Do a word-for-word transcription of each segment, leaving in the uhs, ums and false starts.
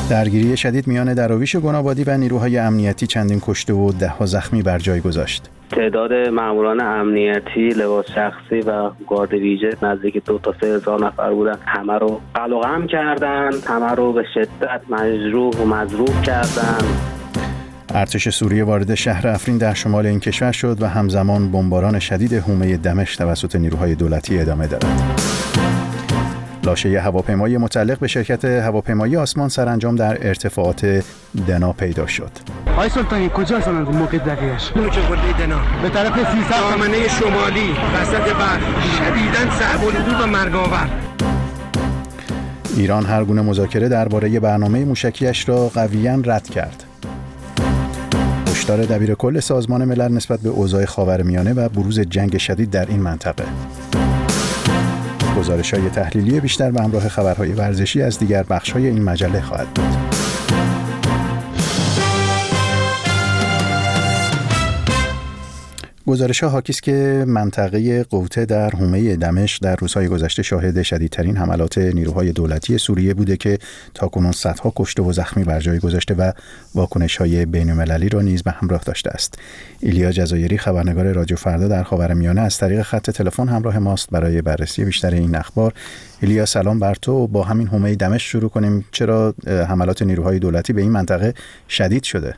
درگیری شدید میان دراویش گنابادی و نیروهای امنیتی چندین کشته و ده‌ها زخمی بر جای گذاشت. تعداد ماموران امنیتی، لباس شخصی و گارد ویژه نزدیک دو تا سه هزار نفر بودن. همه رو قلع و قم کردن، همه رو به شدت مجروح و مضروب کردن. ارتش سوریه وارد شهر افرین در شمال این کشور شد و همزمان بمباران شدید حومه دمشق توسط نیروهای دولتی ادامه دارد. لاشه هواپیمایی متعلق به شرکت هواپیمایی آسمان سرانجام در ارتفاعات دنا پیدا شد. آقای سلطانی کجا هستن از موقع دقیقش؟ نوچه خورده دنا به طرف سیصد دامنه شمالی وسط برف شدیداً صعب الحدود و مرگاور. ایران هر گونه مذاکره درباره برنامه موشکیش را قویاً رد کرد. هشدار دبیرکل سازمان ملل نسبت به اوضاع خاورمیانه و بروز جنگ شدید در این منطقه. گزارش‌های تحلیلی بیشتر به همراه خبرهای ورزشی از دیگر بخش‌های این مجله خواهد بود. گزارش‌ها حاکی است که منطقه غوطه در حومه دمشق در روزهای گذشته شاهد شدیدترین حملات نیروهای دولتی سوریه بوده که تاکنون صدها کشته و زخمی بر جای گذاشته و واکنش‌های بین‌المللی را نیز به همراه داشته است. ایلیا جزایری خبرنگار رادیو فردا در خاورمیانه از طریق خط تلفن همراه ماست برای بررسی بیشتر این اخبار. ایلیا سلام بر تو. با همین حومه دمشق شروع کنیم. چرا حملات نیروهای دولتی به این منطقه شدید شده؟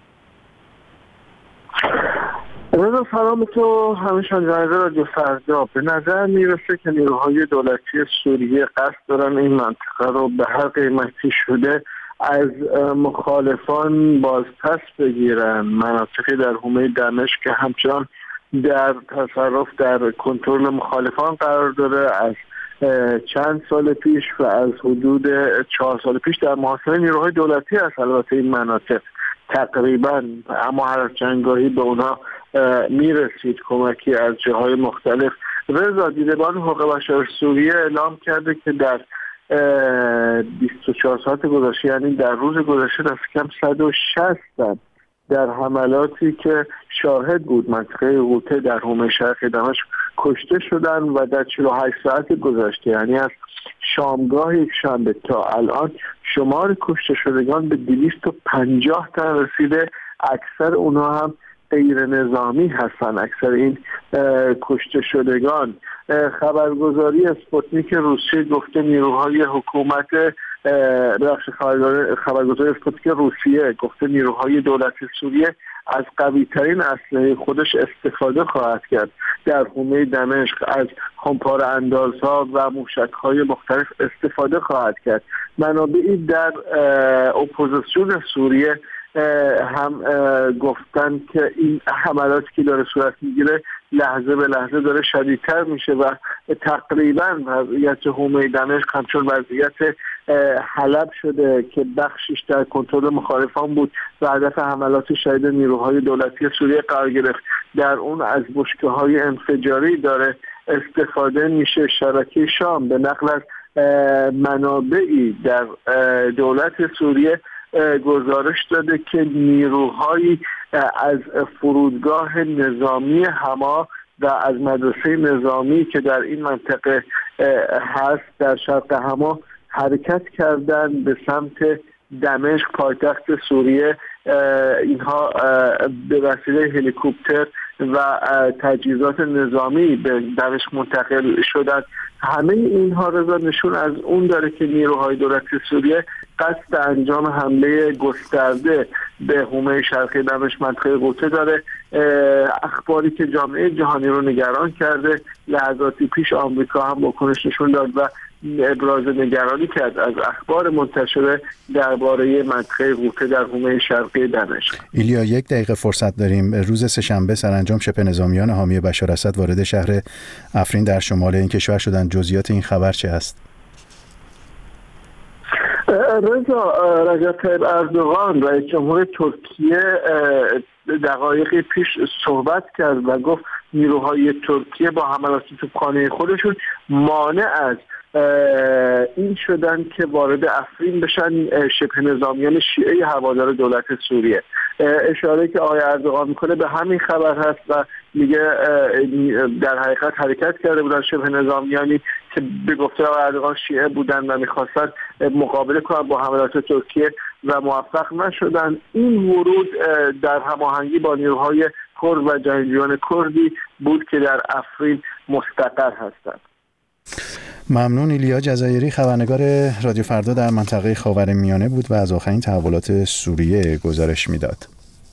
رضا سلام تو همیشان جانده رادیو فردا. به نظر میرسه که نیروهای دولتی سوریه قصد دارن این منطقه رو به هر قیمتی شده از مخالفان باز پس بگیرن. مناطقی در حومه دمشق که همچنان در تصرف در کنترل مخالفان قرار داره از چند سال پیش و از حدود چهار سال پیش در محاصره نیروهای دولتی هست. البته این مناطق تقریبا اما هر چندگاهی به اونها میرسید کمکی از جاهای مختلف. رضا دیدبان حقوق بشر سوریه اعلام کرده که در بیست و چهار ساعت گذشته یعنی در روز گذشته دست کم صد و شصت در حملاتی که شاهد بود منطقه غوطه در حومه شرق دمشق کشته شدن و در چهل و هشت ساعت گذشته یعنی از شامگاه یک شنبه تا الان شمار کشته شدگان به دویست و پنجاه تن رسیده. اکثر اونها هم غیر نظامی هستن. اکثر این کشته شدگان. خبرگزاری اسپوتنیک روسیه گفته نیروهای حکومت بخش خبرگزاری اسپوتنیک روسیه گفته نیروهای دولتی سوریه از قوی‌ترین اسلحه خودش استفاده خواهد کرد. در حومه دمشق از خمپاره اندازها و موشک‌های مختلف استفاده خواهد کرد. منابعی در اپوزیسیون سوریه هم گفتن که این حملاتی که داره صورت میگیره لحظه به لحظه داره شدیدتر میشه و تقریبا وضعیت حومه دمشق همچون وضعیت حلب شده که بخشش در کنترل مخالفان بود و هدف حملات شدید نیروهای دولتی سوریه قرار گرفت. در اون از بشکه‌های انفجاری داره استفاده میشه. شبکه شام به نقل از منابعی در دولت سوریه گزارش داده که نیروهایی از فرودگاه نظامی حما و از مدرسه نظامی که در این منطقه هست در شرق حما حرکت کردن به سمت دمشق پایتخت سوریه. اینها به وسیله هلیکوپتر و تجهیزات نظامی به دمشق منتقل شدند. همه اینها رضا نشون از اون داره که نیروهای دولتی سوریه قصد انجام حمله گسترده به حومه شرقی دمشق منطقه غوطه داره. اخباری که جامعه جهانی رو نگران کرده. لحظاتی پیش آمریکا هم واکنش نشون داد و ابراز نگرانی کرد از اخبار منتشره درباره منطقه غوطه در حومه شرقی دمشق. ایلیا یک دقیقه فرصت داریم. روز سه‌شنبه سرانجام شبه نظامیان حامی بشار اسد وارد شهر افرین در شمال این کشور شدند. جزئیات این خبر چه هست؟ رضا رجب طیب اردوغان رئیس جمهور ترکیه دقایقی پیش صحبت کرد و گفت نیروهای ترکیه با حملات توپخانه خودشون مانع از این شدن که وارد افرین بشن شبه نظامیان شیعه هوادار دولت سوریه. اشاره که آقای اردوغان میکنه به همین خبر هست و میگه در حقیقت حرکت کرده بودن شبه نظامیانی که به گفته آقای اردوغان شیعه بودن و میخواستن مقابله کنن با حملات ترکیه و موفق نشدن. این ورود در هماهنگی با نیروهای کرد و جنگجویان کردی بود که در افرین مستقر هستند. ممنون. ایلیا جزایری، خبرنگار رادیو فردا در منطقه خاورمیانه بود و از آخرین تحولات سوریه گزارش میداد.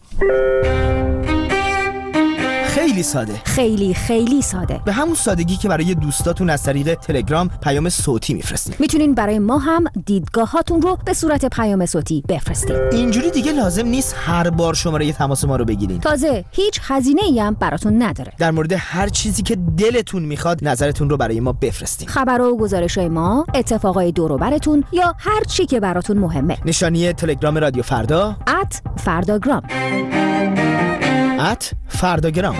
خیلی ساده، خیلی خیلی ساده، به همون سادگی که برای دوستاتون از طریق تلگرام پیام صوتی میفرستید. میتونین برای ما هم دیدگاهاتون رو به صورت پیام صوتی بفرستید. اینجوری دیگه لازم نیست هر بار شماره تماس ما رو بگیرین. تازه هیچ هزینه‌ای هم براتون نداره. در مورد هر چیزی که دلتون میخواد نظرتون رو برای ما بفرستید. خبر و گزارش‌های ما، اتفاقای دور و براتون یا هر چی که براتون مهمه. نشانی تلگرام رادیو فردا ات فرداگرام ات فرداگرام.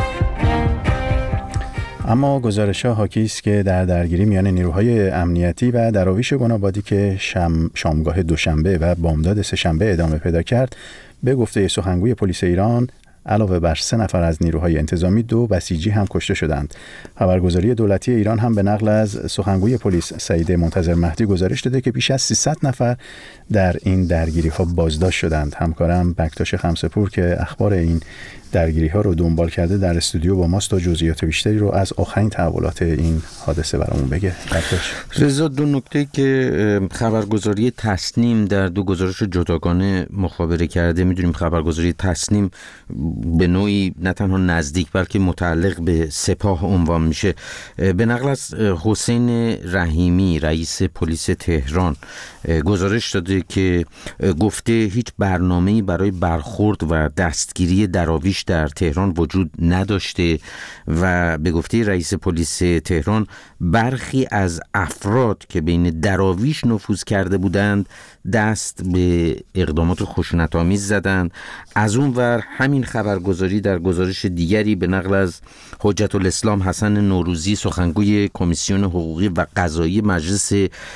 اما گزارش‌ها حاکی است که در درگیری میان نیروهای امنیتی و دراویش گنابادی که شم شامگاه دوشنبه و بامداد سه‌شنبه ادامه پیدا کرد، به گفته سخنگوی پلیس ایران علاوه بر سه نفر از نیروهای انتظامی دو بسیجی هم کشته شدند. خبرگزاری دولتی ایران هم به نقل از سخنگوی پلیس سعید منتظر مهدی گزارش داده که بیش از سیصد نفر در این درگیری‌ها بازداشت شدند. همکارم بکتاش خمسه‌پور که اخبار این درگیری‌ها رو دنبال کرده در استودیو با ماست تا جزئیات بیشتری رو از آخرین تحولات این حادثه برامون بگه. بکتاش. رضا، دو نکته که خبرگزاری تسنیم در دو گزارش جداگانه مخابره کرده. می‌دونیم خبرگزاری تسنیم به نوعی نه تنها نزدیک بلکه متعلق به سپاه عنوان میشه. به نقل از حسین رحیمی رئیس پلیس تهران گزارش داده که گفته هیچ برنامه‌ای برای برخورد و دستگیری دراویش در تهران وجود نداشته و به گفته رئیس پلیس تهران برخی از افراد که بین دراویش نفوذ کرده بودند دست به اقدامات خشونت‌آمیز زدند. از اون ور همین خبرگزاری در گزارش دیگری به نقل از حجت الاسلام حسن نوروزی سخنگوی کمیسیون حقوقی و قضایی مجلس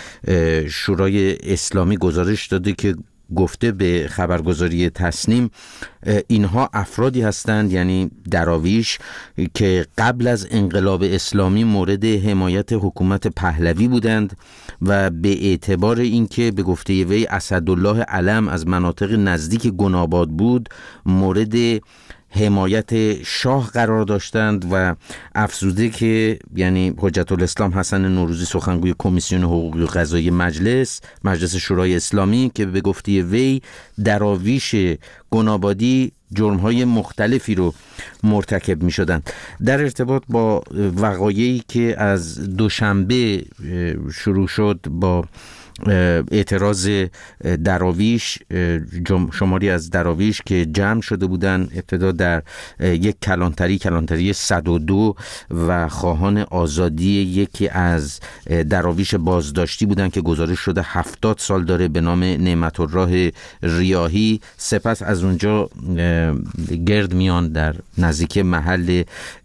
شورای اسلامی گزارش داده که گفته به خبرگزاری تسنیم اینها افرادی هستند، یعنی دراویش، که قبل از انقلاب اسلامی مورد حمایت حکومت پهلوی بودند و به اعتبار اینکه به گفته وی اسدالله علم از مناطق نزدیک گناباد بود مورد حمایت شاه قرار داشتند و افزوده که یعنی حجت الاسلام حسن نوروزی سخنگوی کمیسیون حقوقی و قضایی مجلس مجلس شورای اسلامی که به گفته وی دراویش گنابادی جرم‌های مختلفی رو مرتکب می‌شدند. در ارتباط با وقایعی که از دوشنبه شروع شد با اعتراض دراویش، شماری از دراویش که جمع شده بودند ابتدا در یک کلانتری کلانتری صد و دو و خواهان آزادی یکی از دراویش بازداشتی بودند که گزارش شده هفتاد سال داره به نام نعمت الراه ریاحی. سپس از اونجا گرد میان در نزدیک محل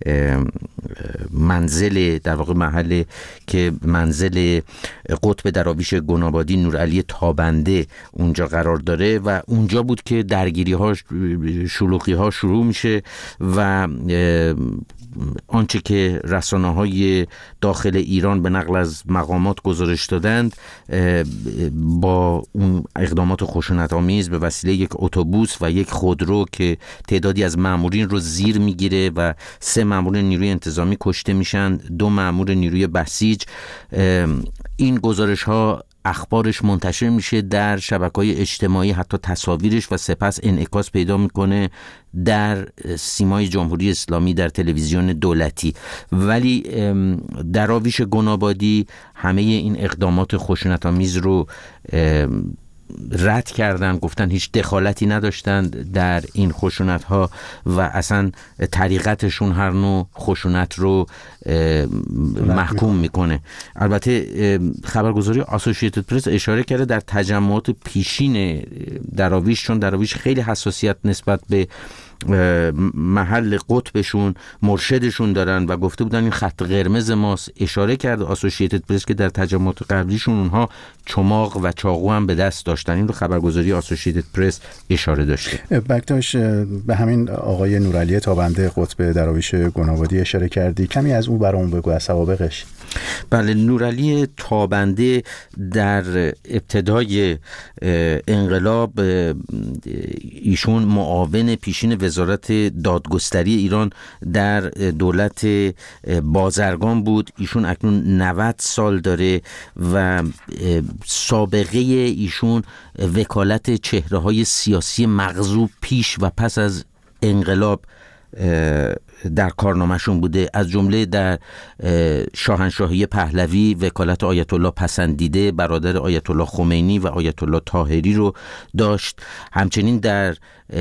منزل در واقع محل که منزل قطب دراویش گنابادی نورعلی تابنده اونجا قرار داره و اونجا بود که درگیری ها شلوغی ها شروع میشه و آنچه که رسانه‌های داخل ایران به نقل از مقامات گزارش دادند با اون اقدامات خشونت‌آمیز به وسیله یک اتوبوس و یک خودرو که تعدادی از مامورین رو زیر میگیره و سه مامور نیروی انتظامی کشته میشن، دو مامور نیروی بسیج. این گزارش ها اخبارش منتشر میشه در شبکه‌های اجتماعی، حتی تصاویرش، و سپس انعکاس پیدا میکنه در سیمای جمهوری اسلامی در تلویزیون دولتی. ولی دراویش گنابادی همه این اقدامات خشونت‌آمیز رو رد کردن، گفتن هیچ دخالتی نداشتند در این خشونت ها و اصلا طریقتشون هر نوع خشونت رو محکوم میکنه. البته خبرگزاری آسوشییتد پرس اشاره کرده در تجمعات پیشین دراویش، چون دراویش خیلی حساسیت نسبت به محل قطبشون مرشدشون دارن و گفته بودن این خط قرمز ماست. اشاره کرد اسوسییتد پرس که در تجمعات قبلیشون اونها چماق و چاقو هم به دست داشتن. این رو خبرگزاری اسوسییتد پرس اشاره داشته. بکتاش، به همین آقای نورعلی تابنده قطب دراویش گنابادی اشاره کردی، کمی از او برامون بگو، از سوابقش. بله، نورعلی تابنده در ابتدای انقلاب ایشون معاون پیشین وزارت دادگستری ایران در دولت بازرگان بود. ایشون اکنون نود سال داره و سابقه ایشون وکالت چهره‌های سیاسی مغزوب پیش و پس از انقلاب در کارنامه‌شون بوده. از جمله در شاهنشاهی پهلوی وکالت آیت الله پسندیده برادر آیت الله خمینی و آیت الله طاهری رو داشت. همچنین در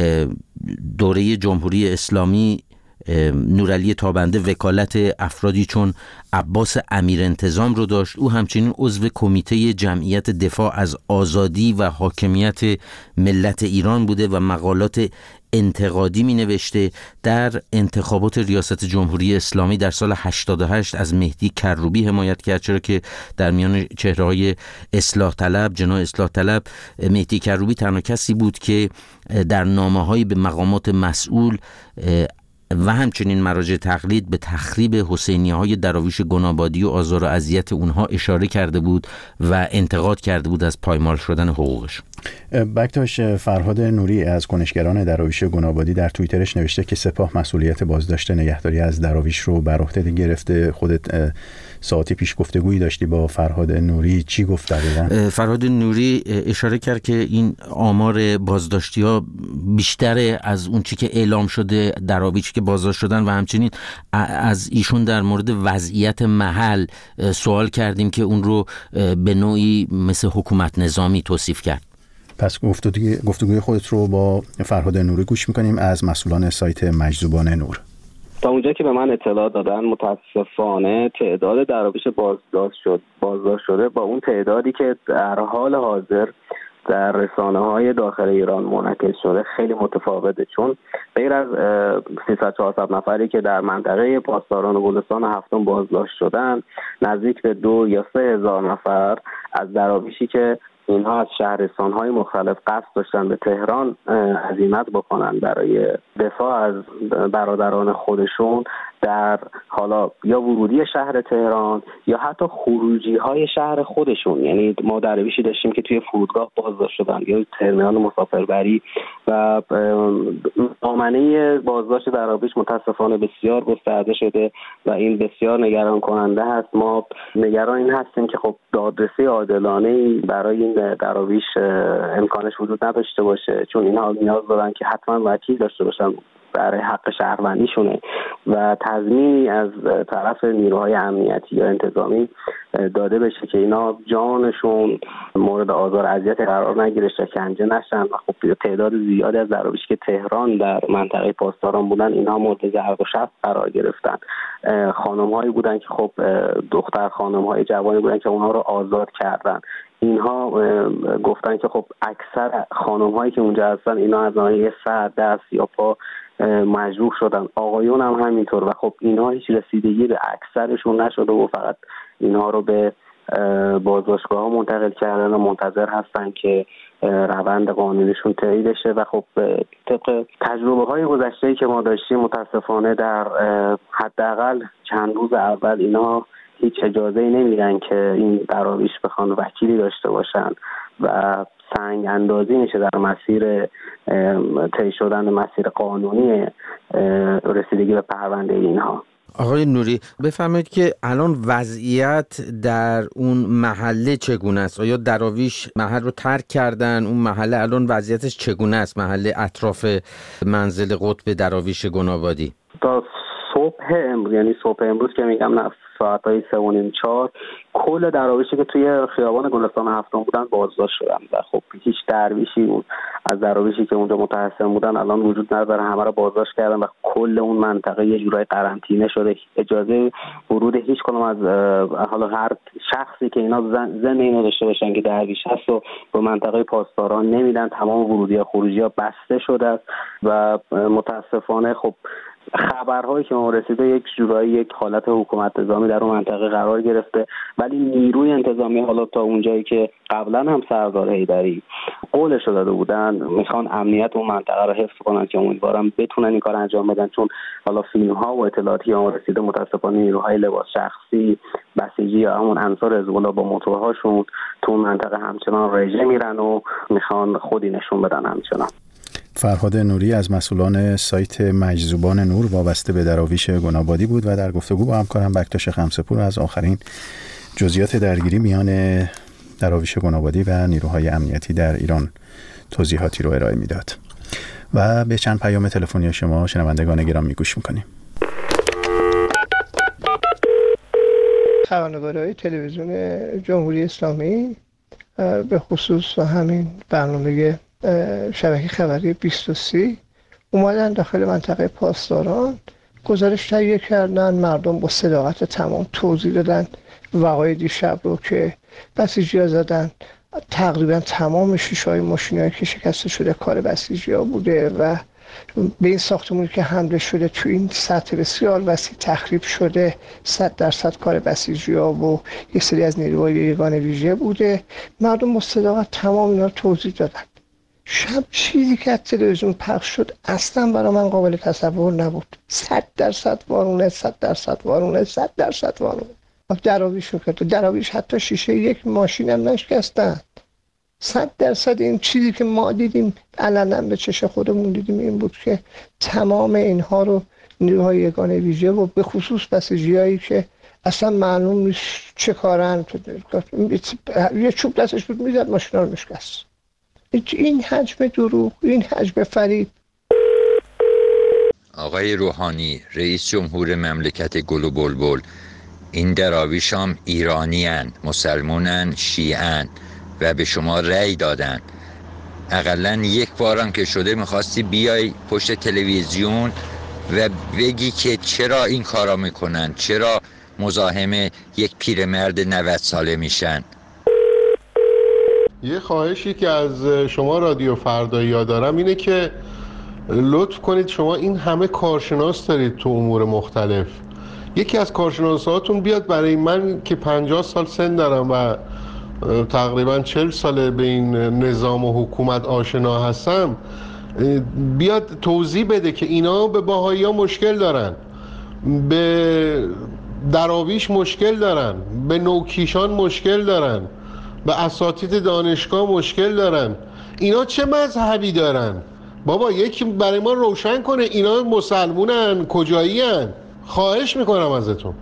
دوره جمهوری اسلامی نورعلی تابنده وکالت افرادی چون عباس امیرانتظام رو داشت. او همچنین عضو کمیته جمعیت دفاع از آزادی و حاکمیت ملت ایران بوده و مقالات انتقادی می نوشته. در انتخابات ریاست جمهوری اسلامی در سال هشتاد و هشت از مهدی کروبی حمایت کرد، چرا که در میان چهره‌های اصلاح طلب، جناح اصلاح طلب، مهدی کروبی تنها کسی بود که در نامه‌هایی به مقامات مسئول و همچنین مراجع تقلید به تخریب حسینیه‌های دراویش گنابادی و آزار و اذیت اونها اشاره کرده بود و انتقاد کرده بود از پایمال شدن حقوقش. بکتاش، فرهاد نوری از کنشگران دراویش گنابادی در توییترش نوشته که سپاه مسئولیت بازداشت نگهداری از دراویش رو بر عهده گرفته. خودت ساعتی پیش گفتگویی داشتی با فرهاد نوری، چی گفت دقیقاً؟ فرهاد نوری اشاره کرد که این آمار بازداشتی‌ها بیشتر از اون چی که اعلام شده دراویش که بازداشت شدن و همچنین از ایشون در مورد وضعیت محل سوال کردیم که اون رو به نوعی مثل حکومت نظامی توصیف کرد. پس گفتگوی گفتگوی خودت رو با فرهاد نوری گوش می‌کنیم از مسئولان سایت مجذوبان نور. تا اونجا که به من اطلاع دادن متاسفانه تعداد دراویش بازداشت شد بازداشت شده با اون تعدادی که در حال حاضر در رسانه‌های داخل ایران منعکس شده خیلی متفاوته، چون غیر از سیصد چهارصد نفری که در منطقه پاسداران و گلستان هفتم بازداشت شدن، نزدیک به دو یا سه هزار نفر از دراویشی که اینها از شهرستان‌های مختلف قصد داشتن به تهران عزیمت بکنن برای دفاع از برادران خودشون در حالا یا ورودی شهر تهران یا حتی خروجی‌های شهر خودشون. یعنی ما دراویشی داشتیم که توی فرودگاه بازداشت شدن یا ترمینال مسافربری و دامنه بازداشت دراویش متاسفانه بسیار گسترده شده و این بسیار نگران کننده هست. ما نگران این هستیم که خب دادرسی عادلانه‌ای برای این دراویش امکانش وجود نداشته باشه، چون اینها نیاز دارن که حتما وکیل داشته باشن برای حق شهروندیشونه و تضمینی از طرف نیروهای امنیتی یا انتظامی داده بشه که اینا جانشون مورد آزار اذیت قرار نگیره، شکنجه نشن و خب تعداد زیادی از دراویش که تهران در منطقه پاسداران بودن اینها مورد ضرب و شتم قرار گرفتن. خانم‌هایی بودن که خب دختر خانم‌های جوانی بودن که اونها رو آزاد کردن. اینها گفتن که خب اکثر خانم‌هایی که اونجا هستن اینا از ناحیه سر، دست یا پا مجروح شدن، آقایون هم همینطور و خب اینها هیچ رسیدگی به اکثرشون نشده و فقط اینها رو به بازداشتگاه ها منتقل کردن و منتظر هستن که روند قانونیشون طی بشه و خب طبق تجربه های گذشته‌ای که ما داشتیم متاسفانه در حداقل چند روز اول اینا هیچ اجازه‌ای نمیدن که این دراویش بخوان وکیلی داشته باشن و سنگ اندازی میشه در مسیر طی شدن مسیر قانونی رسیدگی به پرونده اینها. آقای نوری بفرمایید که الان وضعیت در اون محله چگونه است؟ آیا دراویش محل رو ترک کردن؟ اون محله الان وضعیتش چگونه است؟ محله اطراف منزل قطب دراویش گنابادی تا صبح امروز، یعنی صبح امروز که میگم نه ساعتهای سه و نیم چهار، کل دراویشی که توی خیابان گلستان هفتم بودن بازداشت شدن و خب هیچ درویشی اون از دراویشی که اونجا متحصن بودن الان وجود نداره، همه رو بازداشت کردن و کل اون منطقه یه جورای قرنطینه شده. اجازه ورود هیچ کدوم از حالا هر شخصی که اینا ذهن اینو داشته باشن که درویش هست و به منطقه پاسداران نمیدن. تمام ورودی ها خروجی ها بسته شده است و متاسفانه خب خبرهایی که ما رسیده یک جورایی یک حالت حکومت نظامی در اون منطقه قرار گرفته، ولی نیروی انتظامی حالا تا اونجایی که قبلا هم سردار حیدری قولش داده بودن میخوان امنیت اون منطقه رو حفظ کنن که امیدوارم بتونن این کار انجام بدن، چون حالا فیلم ها و اطلاعاتی که ما رسیده متاسفانه نیروهای لباس شخصی بسیجی یا همون انصار حزب الله با موتورهاشون تو اون منطقه همچنان رژه میرن و میخوان خودی نشون بدن همچنان. فرهاد نوری از مسئولان سایت مجذوبان نور وابسته به دراویش گنابادی بود و در گفتگو با همکارم بکتاش خمسه‌پور از آخرین جزئیات درگیری میان دراویش گنابادی و نیروهای امنیتی در ایران توضیحاتی رو ارائه میداد. و به چند پیام تلفنی شما شنوندگان گرامی گوش میکنیم. خبرنگارهای تلویزیون جمهوری اسلامی به خصوص همین برنامه شبکه خبری بیست و سه اومدن داخل منطقه پاسداران گزارش تهیه کردن، مردم با صداقت تمام توضیح دادن وقایع دیشب رو که بسیجی‌ها زدن. تقریبا تمام شیشه‌های ماشینایی که شکسته شده کار بسیجی‌ها بوده و به این ساختمونی که حمله شده تو این سطح بسیار وسیع تخریب شده صد درصد کار بسیجی‌ها و یک سری از نیروهای یگان ویژه بوده. مردم با صداقت تمام اینا رو توضیح دادن. شب چیزی که از تلویزیون پخش شد اصلا برای من قابل تصور نبود. صد درصد وارونه، صد درصد وارونه، صد درصد وارونه. دراویش رو کرد. دراویش حتی شیشه یک ماشین هم نشکستن. صد درصد این چیزی که ما دیدیم علنا به چشم خودمون دیدیم این بود که تمام اینها رو نیروهای یگانه ویژه و به خصوص بسیجیایی که اصلا معلوم نیست چه کارن، یه چوب دستش بود میزد ماشینا رو میشکست. این حجم دروغ، این حجم فریب. آقای روحانی رئیس جمهور مملکت گل و بلبل، این دراویش هم ایرانیان، مسلمونن، شیعن و به شما رأی دادن. اقلا یک بارم که شده میخواستی بیای پشت تلویزیون و بگی که چرا این کارا میکنن، چرا مزاحم یک پیرمرد نود ساله میشن. یه خواهشی که از شما رادیو فردایی دارم اینه که لطف کنید، شما این همه کارشناس دارید تو امور مختلف، یکی از کارشناساتون بیاد برای من که پنجاه سال سن دارم و تقریبا چهل ساله به این نظام و حکومت آشنا هستم، بیاد توضیح بده که اینا به بهائی‌ها مشکل دارن، به دراویش مشکل دارن، به نوکیشان مشکل دارن، به اساتید دانشگاه مشکل دارن. اینا چه مذهبی دارن؟ بابا یکی برای ما روشن کنه اینا مسلمونن کجایی هن؟ خواهش میکنم ازتون.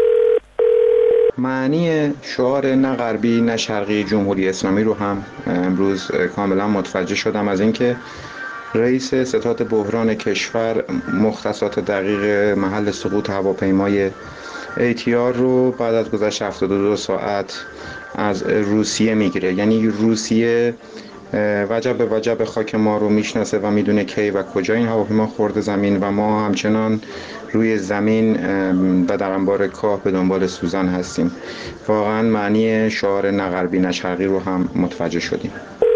معنی شعار نه غربی نه شرقی جمهوری اسلامی رو هم امروز کاملا متوجه شدم از اینکه رئیس ستاد بحران کشور مختصات دقیق محل سقوط هواپیمای ای تی آر رو بعد از گذشت هفتاد و دو ساعت از روسیه میگیره. یعنی روسیه وجب به وجب خاک ما رو میشناسه و میدونه کی و کجا این هواپیما خورده زمین و ما همچنان روی زمین و در انبار کاه به دنبال سوزن هستیم. واقعا معنی شعار نه غربی نه شرقی رو هم متوجه شدیم.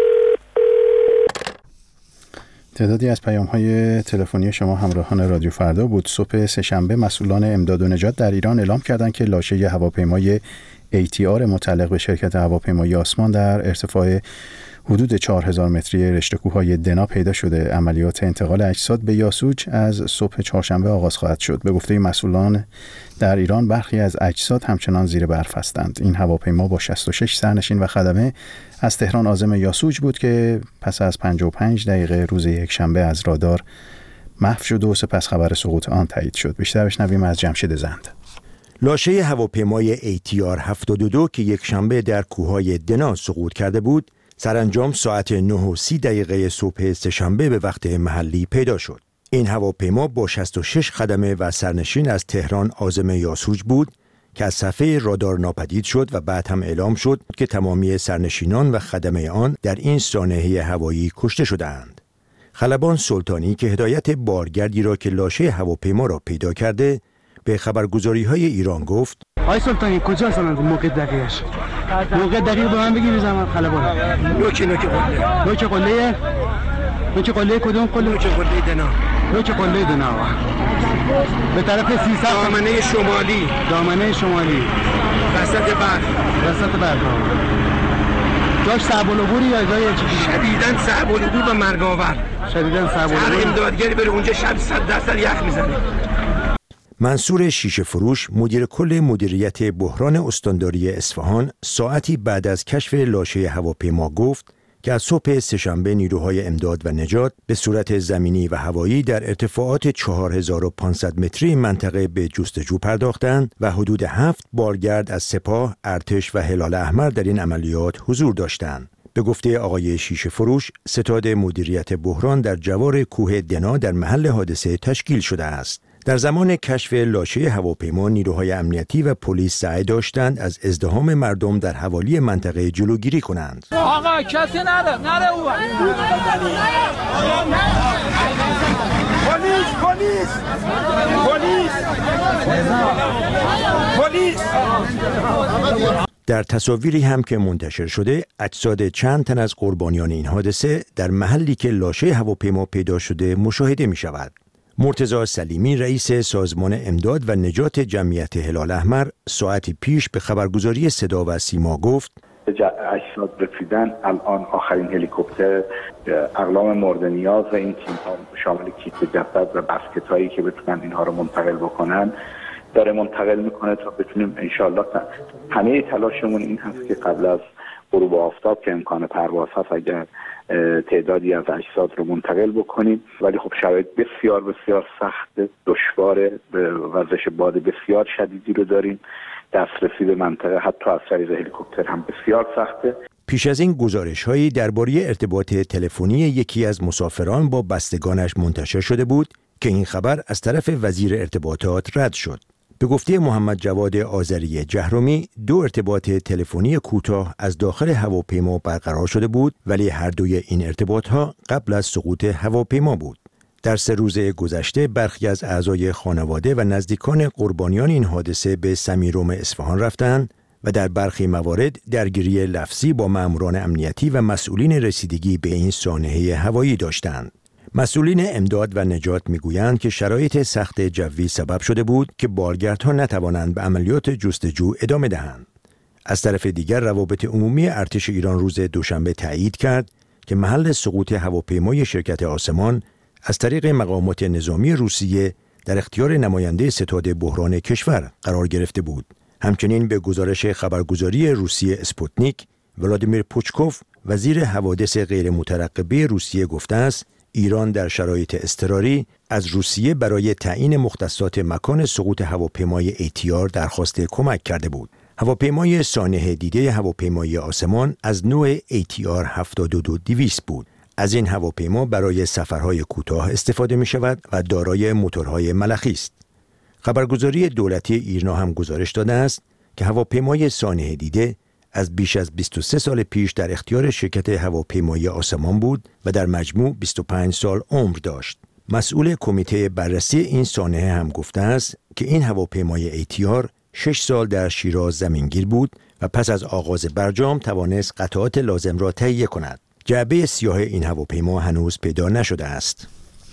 تعدادی از پیام‌های تلفنی شما همراهان رادیو فردا بود. صبح سه‌شنبه مسئولان امداد و نجات در ایران اعلام کردند که لاشه هواپیمای ای تی آر متعلق به شرکت هواپیمایی آسمان در ارتفاع حدود چهار هزار متری رشته کوههای دنا پیدا شده. عملیات انتقال اجساد به یاسوج از صبح چهارشنبه آغاز خواهد شد. به گفته مسئولان در ایران برخی از اجساد همچنان زیر برف هستند. این هواپیما با شصت و شش سرنشین و خدمه از تهران عازم یاسوج بود که پس از پنجاه و پنج دقیقه روز یکشنبه از رادار محو شد و سپس خبر سقوط آن تایید شد. بیشتر بشنویم از جمشید زند. لاشه هواپیمای ای تی آر هفتاد و دو که یکشنبه در کوههای دنا سقوط کرده بود، سرانجام ساعت نه و سی دقیقه صبح سه‌شنبه به وقت محلی پیدا شد. این هواپیما با شصت و شش خدمه و سرنشین از تهران عازم یاسوج بود که از صفحه رادار ناپدید شد و بعد هم اعلام شد که تمامی سرنشینان و خدمه آن در این سانحه هوایی کشته شدند. خلبان سلطانی که هدایت بارگردی را که لاشه هواپیما را پیدا کرده به خبرگزاری‌های ایران گفت: آقای سلطانی کجا هستن موقع دقیقش؟ موقع دقیق به من بگید بزنم خلبان. نوک نوک قله. نوک قله؟ نوک قله کدوم قله؟ نوک قله دنا. نوک قله دنا. به طرف سیصد دامنه شمالی. دامنه شمالی. وسط برق. وسط برق. جاش صعب العبوری یا جای چی؟ شدیداً صعب العبور و مرگاور. شدیداً صعب العبور. هر امدادگری بره اونجا شب صد درصد یخ میزنه. منصور شیشه فروش مدیر کل مدیریت بحران استانداری اصفهان ساعتی بعد از کشف لاشه هواپیما گفت که از صبح سه‌شنبه نیروهای امداد و نجات به صورت زمینی و هوایی در ارتفاعات چهار هزار و پانصد متری منطقه به جستجو پرداختند و حدود هفت بارگرد از سپاه، ارتش و هلال احمر در این عملیات حضور داشتند. به گفته آقای شیشه فروش، ستاد مدیریت بحران در جوار کوه دنا در محل حادثه تشکیل شده است. در زمان کشف لاشه هواپیما نیروهای امنیتی و پلیس سعی داشتند از ازدحام مردم در حوالی منطقه جلوگیری کنند. آقا کسی نره نره او پلیس پلیس پلیس پلیس. در تصاویری هم که منتشر شده، اجساد چند تن از قربانیان این حادثه در محلی که لاشه هواپیما پیدا شده مشاهده می شود. مرتضی سلیمی رئیس سازمان امداد و نجات جمعیت هلال احمر ساعتی پیش به خبرگزاری صدا و سیما گفت: اجساد رسیدن، الان آخرین هلیکوپتر اقلام مورد نیاز و این تیم ها شامل کیت جسد و بسکت هایی که بتونن اینها رو منتقل بکنن داره منتقل میکنه تا بتونیم انشالله. همه تلاشمون این هست که قبل از غروب آفتاب که امکان پرواز هست اگر تعدادی از اجساد رو منتقل بکنیم، ولی خب شرایط بسیار بسیار سخت، دشواره، وزش باد بسیار شدیدی رو داریم، دسترسی به منطقه حتی از طریق هلیکوپتر هم بسیار سخته. پیش از این گزارش‌هایی درباره ارتباط تلفنی یکی از مسافران با بستگانش منتشر شده بود که این خبر از طرف وزیر ارتباطات رد شد. به گفته محمد جواد آذری جهرمی، دو ارتباط تلفنی کوتاه از داخل هواپیما برقرار شده بود، ولی هر دوی این ارتباطها قبل از سقوط هواپیما بود. در سه روز گذشته برخی از اعضای خانواده و نزدیکان قربانیان این حادثه به سمیروم اصفهان رفتند و در برخی موارد درگیری لفظی با ماموران امنیتی و مسئولین رسیدگی به این سانحه هوایی داشتند. مسئولین امداد و نجات میگویند که شرایط سخت جوی سبب شده بود که بارگردها نتوانند به عملیات جستجو ادامه دهند. از طرف دیگر روابط عمومی ارتش ایران روز دوشنبه تایید کرد که محل سقوط هواپیمای شرکت آسمان از طریق مقامات نظامی روسیه در اختیار نماینده ستاد بحران کشور قرار گرفته بود. همچنین به گزارش خبرگزاری روسیه اسپوتنیک، ولادیمیر پوچکوف وزیر حوادث غیر مترقبه روسیه گفته است ایران در شرایط اضطراری از روسیه برای تعیین مختصات مکان سقوط هواپیمای ای تی آر درخواست کمک کرده بود. هواپیمای سانحه دیده هواپیمای آسمان از نوع ای تی آر هفتاد و دو دویست بود. از این هواپیما برای سفرهای کوتاه استفاده می شود و دارای موتورهای ملخی است. خبرگزاری دولتی ایرنا هم گزارش داده است که هواپیمای سانحه دیده از بیش از بیست و سه سال پیش در اختیار شرکت هواپیمایی آسمان بود و در مجموع بیست و پنج سال عمر داشت. مسئول کمیته بررسی این سانحه هم گفته است که این هواپیمای ای تی آر شش سال در شیراز زمینگیر بود و پس از آغاز برجام توانست قطعات لازم را تهیه کند. جعبه سیاه این هواپیما هنوز پیدا نشده است.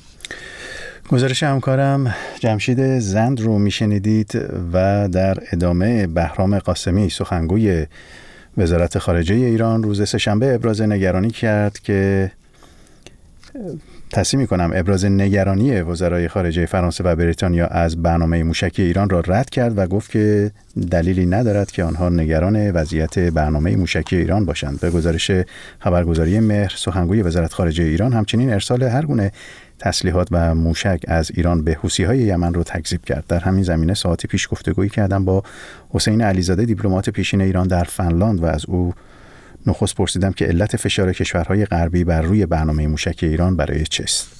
گزارش همکارم جمشید زند رو میشنیدید و در ادامه بهرام قاسمی سخنگوی وزارت خارجه ایران روز سه‌شنبه ابراز نگرانی کرد که تصحیح می‌کنم ابراز نگرانی وزرای خارجه فرانسه و بریتانیا از برنامه موشکی ایران را رد کرد و گفت که دلیلی ندارد که آنها نگران وضعیت برنامه موشکی ایران باشند. به گزارش خبرگزاری مهر، سخنگوی وزارت خارجه ایران همچنین ارسال هر گونه تسلیحات و موشک از ایران به حوثی‌های یمن رو تکذیب کرد. در همین زمینه ساعتی پیش گفتگویی کردم با حسین علیزاده دیپلمات پیشین ایران در فنلاند و از او نخست پرسیدم که علت فشار کشورهای غربی بر روی برنامه موشک ایران برای چیست؟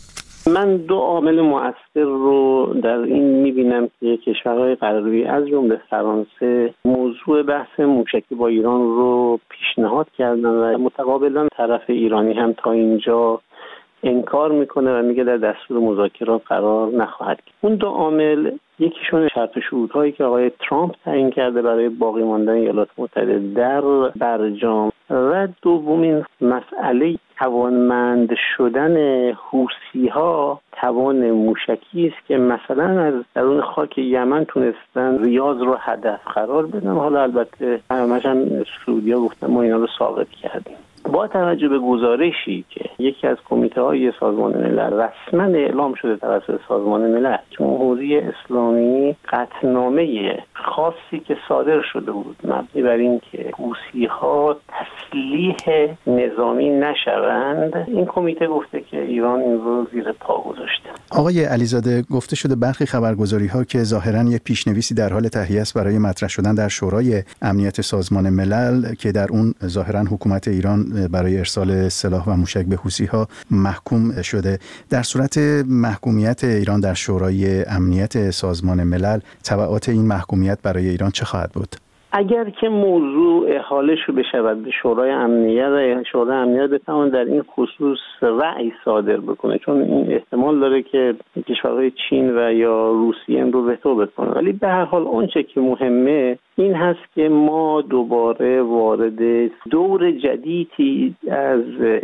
من دو عامل مؤثر رو در این میبینم که کشورهای غربی از جمله فرانسه موضوع بحث موشکی با ایران رو پیشنهاد کردن و متقابلا طرف ایرانی هم تا اینجا انکار میکنه و میگه در دستور مذاکرات قرار نخواهد گرفت. اون دو عامل، یکیشون شرط و شروط‌هایی که آقای ترامپ تعیین کرده برای باقی ماندن ایالات متحده در برجام و دومین مسئله توانمند شدن حوثی‌ها توان موشکی است که مثلا از درون خاک یمن تونستن ریاض رو هدف قرار بدن. حالا البته همش هم سعودی‌ها گفتن ما اینا رو ثابت کردیم. با توجه به گزارشی که یکی از کمیته‌های سازمان ملل رسما اعلام شده توسط سازمان ملل، جمهوری اسلامی قطعنامه خاصی که صادر شده بود مبنی بر این که حوثی‌ها تسلیح نظامی نشوند، این کمیته گفته که ایران این رو زیر پا گذاشته. آقای علیزاده، گفته شده برخی خبرگزاری‌ها که ظاهراً یک پیشنویسی در حال تهیه است برای مطرح شدن در شورای امنیت سازمان ملل که در اون ظاهراً حکومت ایران برای ارسال سلاح و موشک به حوثی‌ها محکوم شده. در صورت محکومیت ایران در شورای امنیت سازمان ملل، تبعات این محکومیت برای ایران چه خواهد بود؟ اگر که موضوع احاله شو بشود به شورای امنیت و شورای امنیت بتوان در این خصوص رأی صادر بکنه، چون این احتمال داره که کشورهای چین و یا روسیه این رو وتو بکنه، ولی به هر حال اونچه که مهمه این هست که ما دوباره وارد دور جدیدی از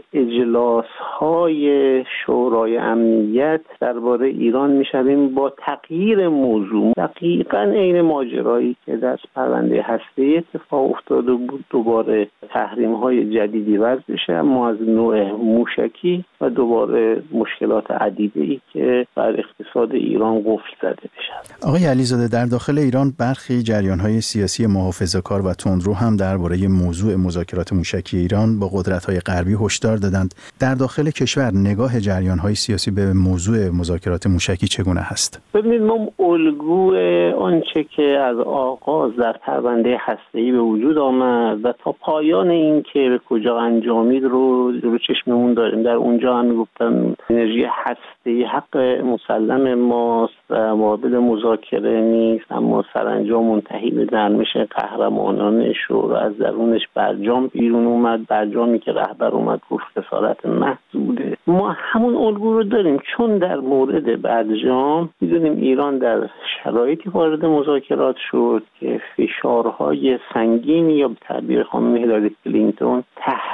اجلاس‌های شورای امنیت درباره ایران می‌شویم با تغییر موضوع. دقیقاً عین ماجرایی که در پرونده هسته‌ای اتفاق افتاده بود، دوباره تحریم‌های جدیدی وضع بشه، اما از نوع موشکی و دوباره مشکلات عدیده‌ای که بر اقتصاد ایران قفل زده بشه. آقای علیزاده، در داخل ایران برخی جریان‌های سیاسی محافظه‌کار و تندرو هم درباره موضوع مذاکرات موشکی ایران با قدرت‌های غربی هشدار دادند. در داخل کشور نگاه جریان‌های سیاسی به موضوع مذاکرات موشکی چگونه هست؟ ببینید، ما الگوی آنچه که از آغاز در پرونده هسته‌ای به وجود آمد و تا پایان این که به کجا انجامید رو رو چشممون داریم. در اونجا هم گفتن انرژی هسته‌ای حق مسلم ماست و مورد مذاکره نیست، اما سرانجام منتهی به نرمش قهرمانان شورا از درونش برجام بیرون اومد. برجامی که رهبر اومد گفت خسارت محض بوده. ما همون الگو رو داریم، چون در مورد برجام میدونیم ایران در شرایطی وارد مذاکرات شد که فشارهای سنگینی یا به تعبیر خانم هیلاری کلینتون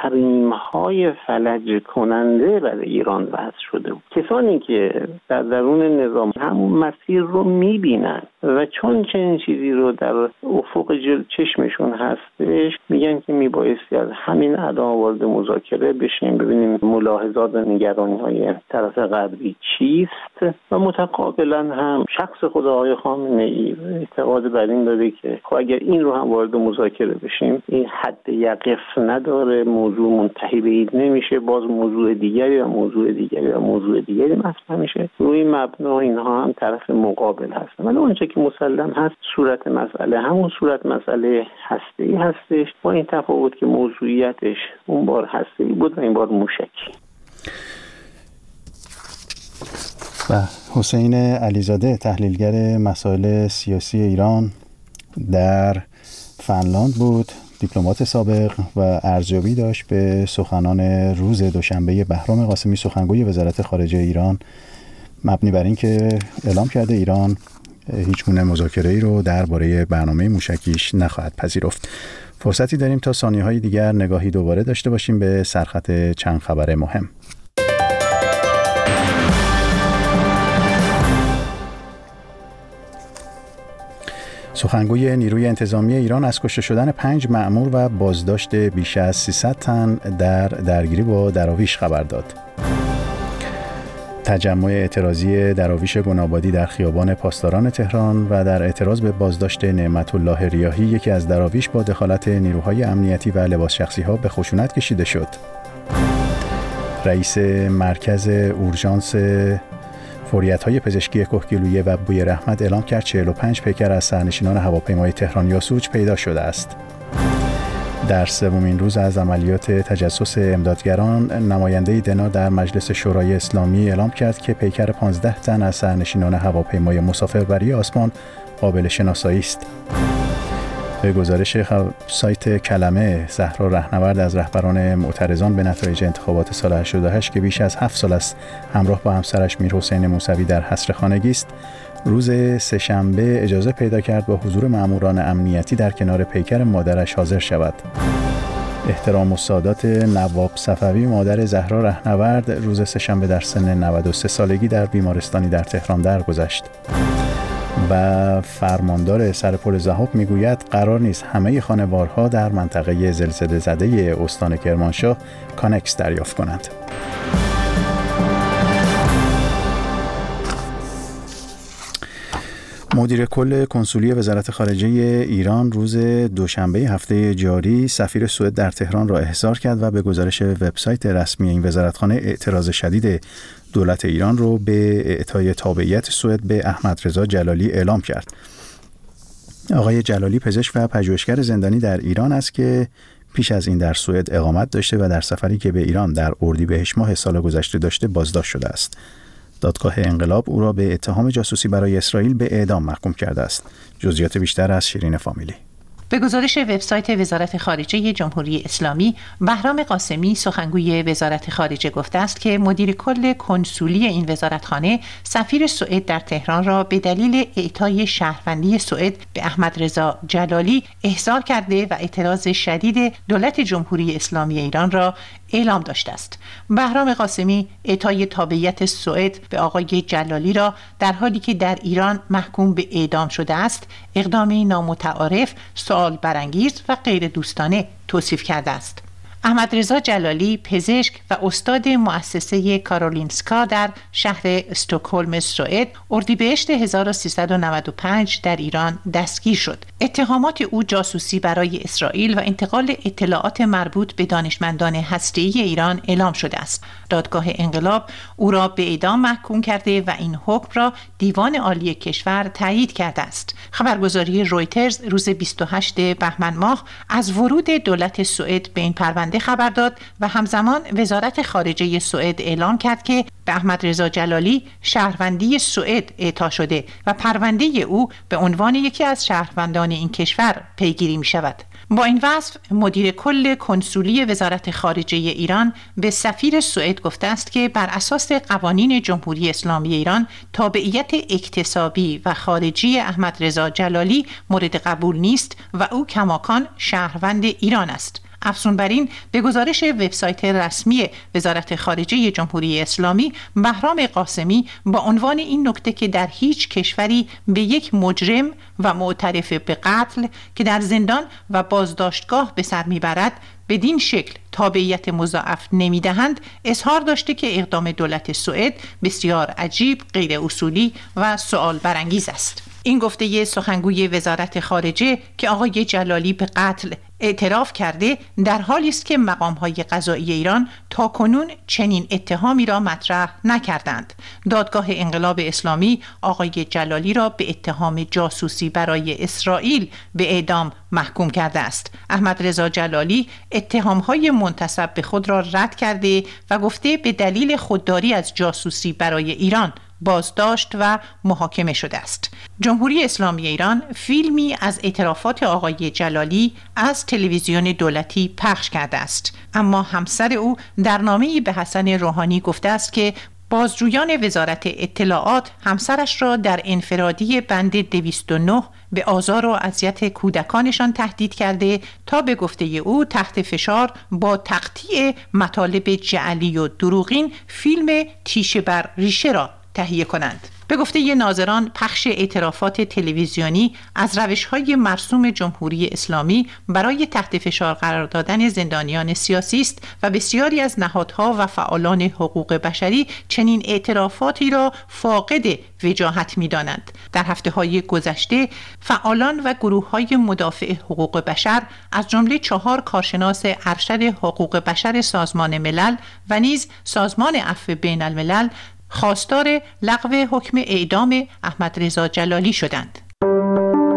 تحریم‌های فلج کننده برای ایران وضع شده بود. کسانی که در درون نظام همون مسیر رو میبینن و چون چنین چیزی رو در افق جل چشمشون هستش، میگن که میبایستی از همین الان وارد مذاکره بشیم، ببینیم ملاحظات و نگرانی‌های طرف غربی چیست و متقابلا هم شخص خود آقای خامنه‌ای اعتقاد بر این داره که خب اگر این رو هم وارد مذاکره بشیم این حد یقف نداره، موضوع منتهی به این نمیشه، باز موضوع دیگری و موضوع دیگری و موضوع دیگری مطرح میشه. روی مبنا اینها هم طرف مقابل هستن، ولی اونچه که مسلم هست صورت مسئله همون صورت مسئله هسته‌ای هستش، با این تفاوت که موضوعیتش اون بار هسته‌ای بود و این بار موشکی. و حسین علیزاده، تحلیلگر مسائل سیاسی ایران، در فنلاند بود، دیپلمات سابق و ارزیابی داشت به سخنان روز دوشنبه بهرام قاسمی، سخنگوی وزارت خارجه ایران، مبنی بر این که اعلام کرده ایران هیچ گونه مذاکره‌ای رو درباره برنامه موشکیش نخواهد پذیرفت. فرصتی داریم تا ثانیه‌های دیگر نگاهی دوباره داشته باشیم به سرخط چند خبر مهم. سخنگوی نیروی انتظامی ایران از کشته شدن پنج مأمور و بازداشت بیش از سیصد تن در درگیری با دراویش خبر داد. تجمع اعتراضی دراویش گنابادی در خیابان پاسداران تهران و در اعتراض به بازداشت نعمت الله ریاحی، یکی از دراویش، با دخالت نیروهای امنیتی و لباس شخصی ها به خشونت کشیده شد. رئیس مرکز اورژانس فوریت‌های پزشکی کهگیلویه و بوی رحمت اعلام کرد چهل و پنج پیکر از سرنشینان هواپیمای تهران یاسوج پیدا شده است. در سومین روز از عملیات تجسس امدادگران، نماینده دنا در مجلس شورای اسلامی اعلام کرد که پیکر پانزده تن از سرنشینان هواپیمای مسافربری آسمان قابل شناسایی است. به گزارش سایت کلمه، زهرا رهنورد از رهبران معترضان به نتایج انتخابات سال هشتاد و هشت که بیش از هفت سال است همراه با همسرش میرحسین موسوی در حصر خانگی است، روز سه‌شنبه اجازه پیدا کرد با حضور ماموران امنیتی در کنار پیکر مادرش حاضر شود. احترام و سادات نواب صفوی، مادر زهرا رهنورد، روز سه‌شنبه در سن نود و سه سالگی در بیمارستانی در تهران درگذشت. و فرماندار سرپل ضحاک میگوید قرار نیست همه خانوارها در منطقه زلزله زده استان کرمانشاه کانکس دریافت کنند. مدیر کل کنسولی وزارت خارجه ایران روز دوشنبه هفته جاری سفیر سوئد در تهران را احضار کرد و به گزارش وبسایت رسمی این وزارتخانه اعتراض شدید دولت ایران رو به اعطای تابعیت سوئد به احمد رضا جلالی اعلام کرد. آقای جلالی پزشک و پژوهشگر زندانی در ایران است که پیش از این در سوئد اقامت داشته و در سفری که به ایران در اردیبهشت ماه سال گذشته داشته بازداشت شده است. دادگاه انقلاب او را به اتهام جاسوسی برای اسرائیل به اعدام محکوم کرده است. جزئیات بیشتر از شیرین فامیلی. به گزارش وبسایت وزارت خارجه جمهوری اسلامی، بهرام قاسمی سخنگوی وزارت خارجه گفته است که مدیر کل کنسولی این وزارتخانه سفیر سوئد در تهران را به دلیل اعطای شهروندی سوئد به احمد رضا جلالی احضار کرده و اعتراض شدید دولت جمهوری اسلامی ایران را اعلام داشته است. بهرام قاسمی اعطای تابعیت سوئد به آقای جلالی را در حالی که در ایران محکوم به اعدام شده است، اقدامی نامتعارف، سوال برانگیز و غیر دوستانه توصیف کرده است. احمد رضا جلالی پزشک و استاد مؤسسه کارولینسکا در شهر استکهلم سوئد اردیبهشت هزار و سیصد و نود و پنج در ایران دستگیر شد. اتهامات او جاسوسی برای اسرائیل و انتقال اطلاعات مربوط به دانشمندان هسته‌ای ایران اعلام شده است. دادگاه انقلاب او را به اعدام محکوم کرده و این حکم را دیوان عالی کشور تایید کرده است. خبرگزاری رویترز روز بیست و هشتم بهمن ماه از ورود دولت سوئد به این پرونده خبر داد و همزمان وزارت خارجه سوئد اعلام کرد که به احمد رضا جلالی شهروندی سوئد اعطا شده و پرونده او به عنوان یکی از شهروندان این کشور پیگیری می شود. با این وصف مدیر کل کنسولی وزارت خارجه ایران به سفیر سوئد گفته است که بر اساس قوانین جمهوری اسلامی ایران تابعیت اکتسابی و خارجی احمد رضا جلالی مورد قبول نیست و او کماکان شهروند ایران است. افزون بر این، به گزارش وبسایت رسمی وزارت خارجه جمهوری اسلامی، بهرام قاسمی با عنوان این نکته که در هیچ کشوری به یک مجرم و معترف به قتل که در زندان و بازداشتگاه به سر میبرد بدین شکل تابعیت مضاعف نمیدهند، اظهار داشته که اقدام دولت سوئد بسیار عجیب، غیر اصولی و سوال برانگیز است. این گفته سخنگوی وزارت خارجه که آقای جلالی به قتل اعتراف کرده در حالی است که مقام‌های قضایی ایران تاکنون چنین اتهامی را مطرح نکردند. دادگاه انقلاب اسلامی آقای جلالی را به اتهام جاسوسی برای اسرائیل به اعدام محکوم کرده است. احمد رضا جلالی اتهام‌های منتسب به خود را رد کرده و گفته به دلیل خودداری از جاسوسی برای ایران بازداشت و محاکمه شده است. جمهوری اسلامی ایران فیلمی از اعترافات آقای جلالی از تلویزیون دولتی پخش کرده است، اما همسر او در نامه‌ای به حسن روحانی گفته است که بازجویان وزارت اطلاعات همسرش را در انفرادی بند دویست و نه به آزار و اذیت کودکانشان تهدید کرده تا به گفته او تحت فشار با تقطیع مطالب جعلی و دروغین فیلم تیشه بر ریشه را تهیه کنند. به گفته ناظران، پخش اعترافات تلویزیونی از روش‌های مرسوم جمهوری اسلامی برای تحت فشار قرار دادن زندانیان سیاسی است و بسیاری از نهادها و فعالان حقوق بشری چنین اعترافاتی را فاقد وجاهت می‌دانند. در هفته‌های گذشته فعالان و گروه‌های مدافع حقوق بشر از جمله چهار کارشناس ارشد حقوق بشر سازمان ملل و نیز سازمان عفو بین الملل خواستار لغو حکم اعدام احمد رضا جلالی شدند.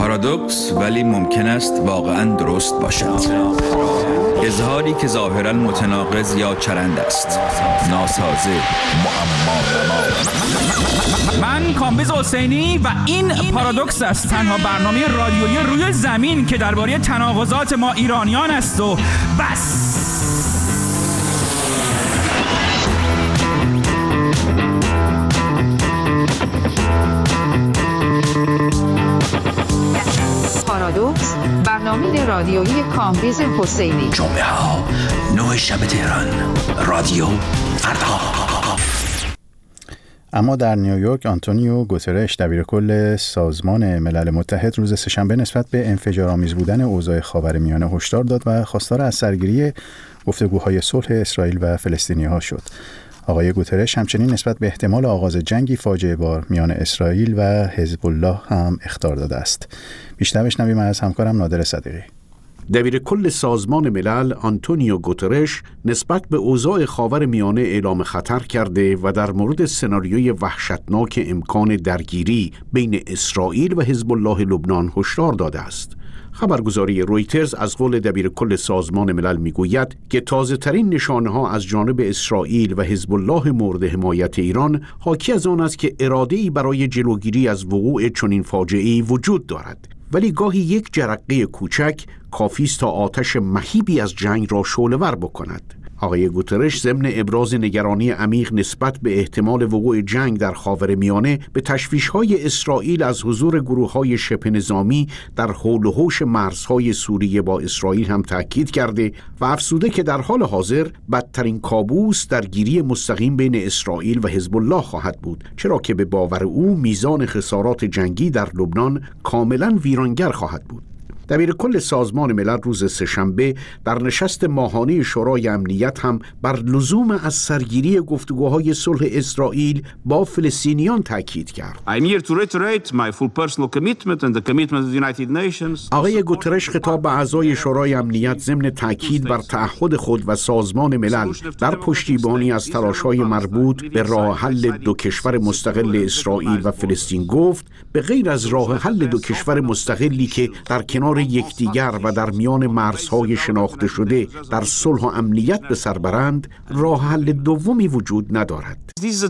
پارادوکس ولی ممکن است واقعاً درست باشد. اظهاری که ظاهراً متناقض یا چرند است، ناسازه، معما نما. من کامبیز حسینی و این پارادوکس است، تنها برنامه رادیویی روی زمین که درباره تناقضات ما ایرانیان است و بس. پارادوکس، برنامه رادیویی کامبیز حسینی. جمعه ها نه شب تهران، رادیو فردا. اما در نیویورک آنتونیو گوترش دبیرکل سازمان ملل متحد روز سه‌شنبه نسبت به انفجارآمیز بودن اوضاع خاورمیانه هشدار داد و خواستار از سرگیری گفتگوهای صلح اسرائیل و فلسطینی‌ها شد. آقای گوترش همچنین نسبت به احتمال آغاز جنگی فاجعه بار میان اسرائیل و حزب الله هم اخطار داده است. بیشتر بشنویم از همکارم نادر صدیقی. دبیرکل سازمان ملل آنتونیو گوترش نسبت به اوضاع خاورمیانه اعلام خطر کرده و در مورد سناریوی وحشتناک امکان درگیری بین اسرائیل و حزب الله لبنان هشدار داده است. خبرگزاری رویترز از قول دبیرکل سازمان ملل میگوید که تازه‌ترین نشانه‌ها از جانب اسرائیل و حزب الله مورد حمایت ایران حاکی از آن است که اراده‌ای برای جلوگیری از وقوع چنین فاجعه‌ای وجود دارد، ولی گاهی یک جرقه کوچک کافی است تا آتش مهیبی از جنگ را شعله‌ور بکند. آقای گوترش ضمن ابراز نگرانی عمیق نسبت به احتمال وقوع جنگ در خاورمیانه به تشویش‌های اسرائیل از حضور گروه‌های شبه نظامی در حول و حوش مرزهای سوریه با اسرائیل هم تأکید کرده و افزوده که در حال حاضر بدترین کابوس درگیری مستقیم بین اسرائیل و حزب الله خواهد بود، چرا که به باور او میزان خسارات جنگی در لبنان کاملاً ویرانگر خواهد بود. دبیرکل سازمان ملل روز سه‌شنبه در نشست ماهانه شورای امنیت هم بر لزوم از سرگیری گفتگوهای صلح اسرائیل با فلسطینیان تاکید کرد. آقای گوترش خطاب به اعضای شورای امنیت ضمن تاکید بر تعهد خود و سازمان ملل در پشتیبانی از تلاش‌های مربوط به راه حل دو کشور مستقل اسرائیل و فلسطین گفت به غیر از راه حل دو کشور مستقلی که در کنار یکدیگر و در میان مرزهای شناخته شده در صلح و امنیت به سر برند، راه حل دومی وجود ندارد.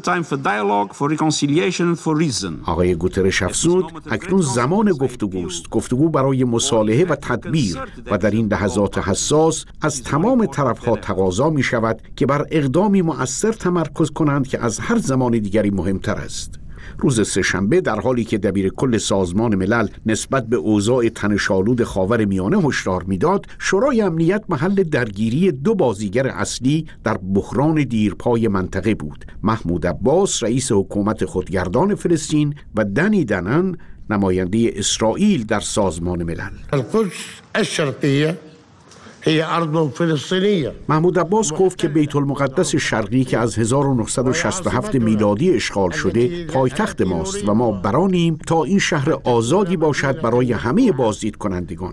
آقای گوترش افزود اکنون زمان گفتگوست، گفتگو برای مصالحه و تدبیر و در این لحظات حساس از تمام طرفها تقاضا می شود که بر اقدامی مؤثر تمرکز کنند که از هر زمان دیگری مهمتر است. روز سه‌شنبه در حالی که دبیرکل سازمان ملل نسبت به اوضاع تنش‌آلود خاورمیانه هشدار میداد، شورای امنیت محل درگیری دو بازیگر اصلی در بحران دیرپای منطقه بود: محمود عباس رئیس حکومت خودگردان فلسطین و دنی دنن نماینده اسرائیل در سازمان ملل. القدس الشرقیه هي ارض فلسطینیه. محمود عباس گفت که بیت المقدس شرقی که از هزار و نهصد و شصت و هفت میلادی اشغال شده پایتخت ماست و ما برانیم تا این شهر آزادی باشد برای همه بازدید کنندگان.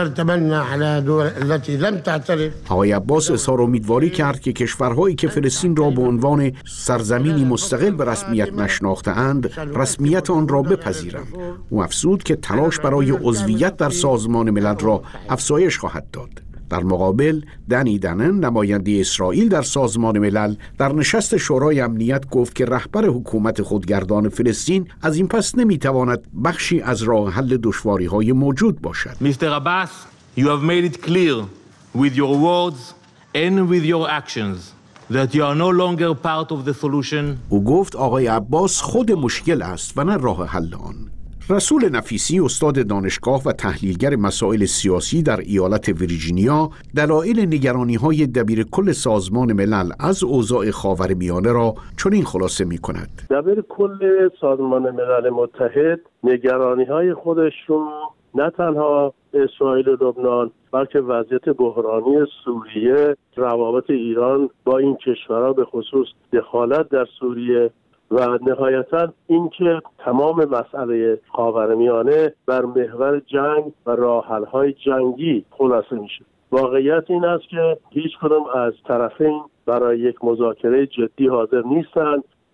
آقای عباس اظهار امیدواری کرد که کشورهایی که فلسطین را به عنوان سرزمینی مستقل به رسمیت نشناخته‌اند رسمیت آن را بپذیرند. او افزود که تلاش برای عضویت در سازمان ملل را افزایش خواهد داد. در مقابل دنی دنن نماینده اسرائیل در سازمان ملل در نشست شورای امنیت گفت که رهبر حکومت خودگردان فلسطین از این پس نمیتواند بخشی از راه حل دشواری‌های موجود باشد. میستر عباس, you have made it clear with your words and with your actions that you are no longer part of the solution. او گفت آقای عباس خود مشکل است و نه راه حل آن. رسول نفیسی استاد دانشگاه و تحلیلگر مسائل سیاسی در ایالت ویرجینیا دلایل نگرانی‌های دبیرکل سازمان ملل از اوضاع خاورمیانه را چنین خلاصه می‌کند. دبیرکل سازمان ملل متحد نگرانی‌های خودش رو نه تنها اسرائیل و لبنان بلکه وضعیت بحرانی سوریه، روابط ایران با این کشورها به خصوص دخالت در سوریه و نهایتاً اینکه تمام مسئله خاورمیانه بر محور جنگ و راه‌حل‌های جنگی خلاصه میشه. واقعیت این است که هیچ کدام از طرفین برای یک مذاکره جدی حاضر نیستند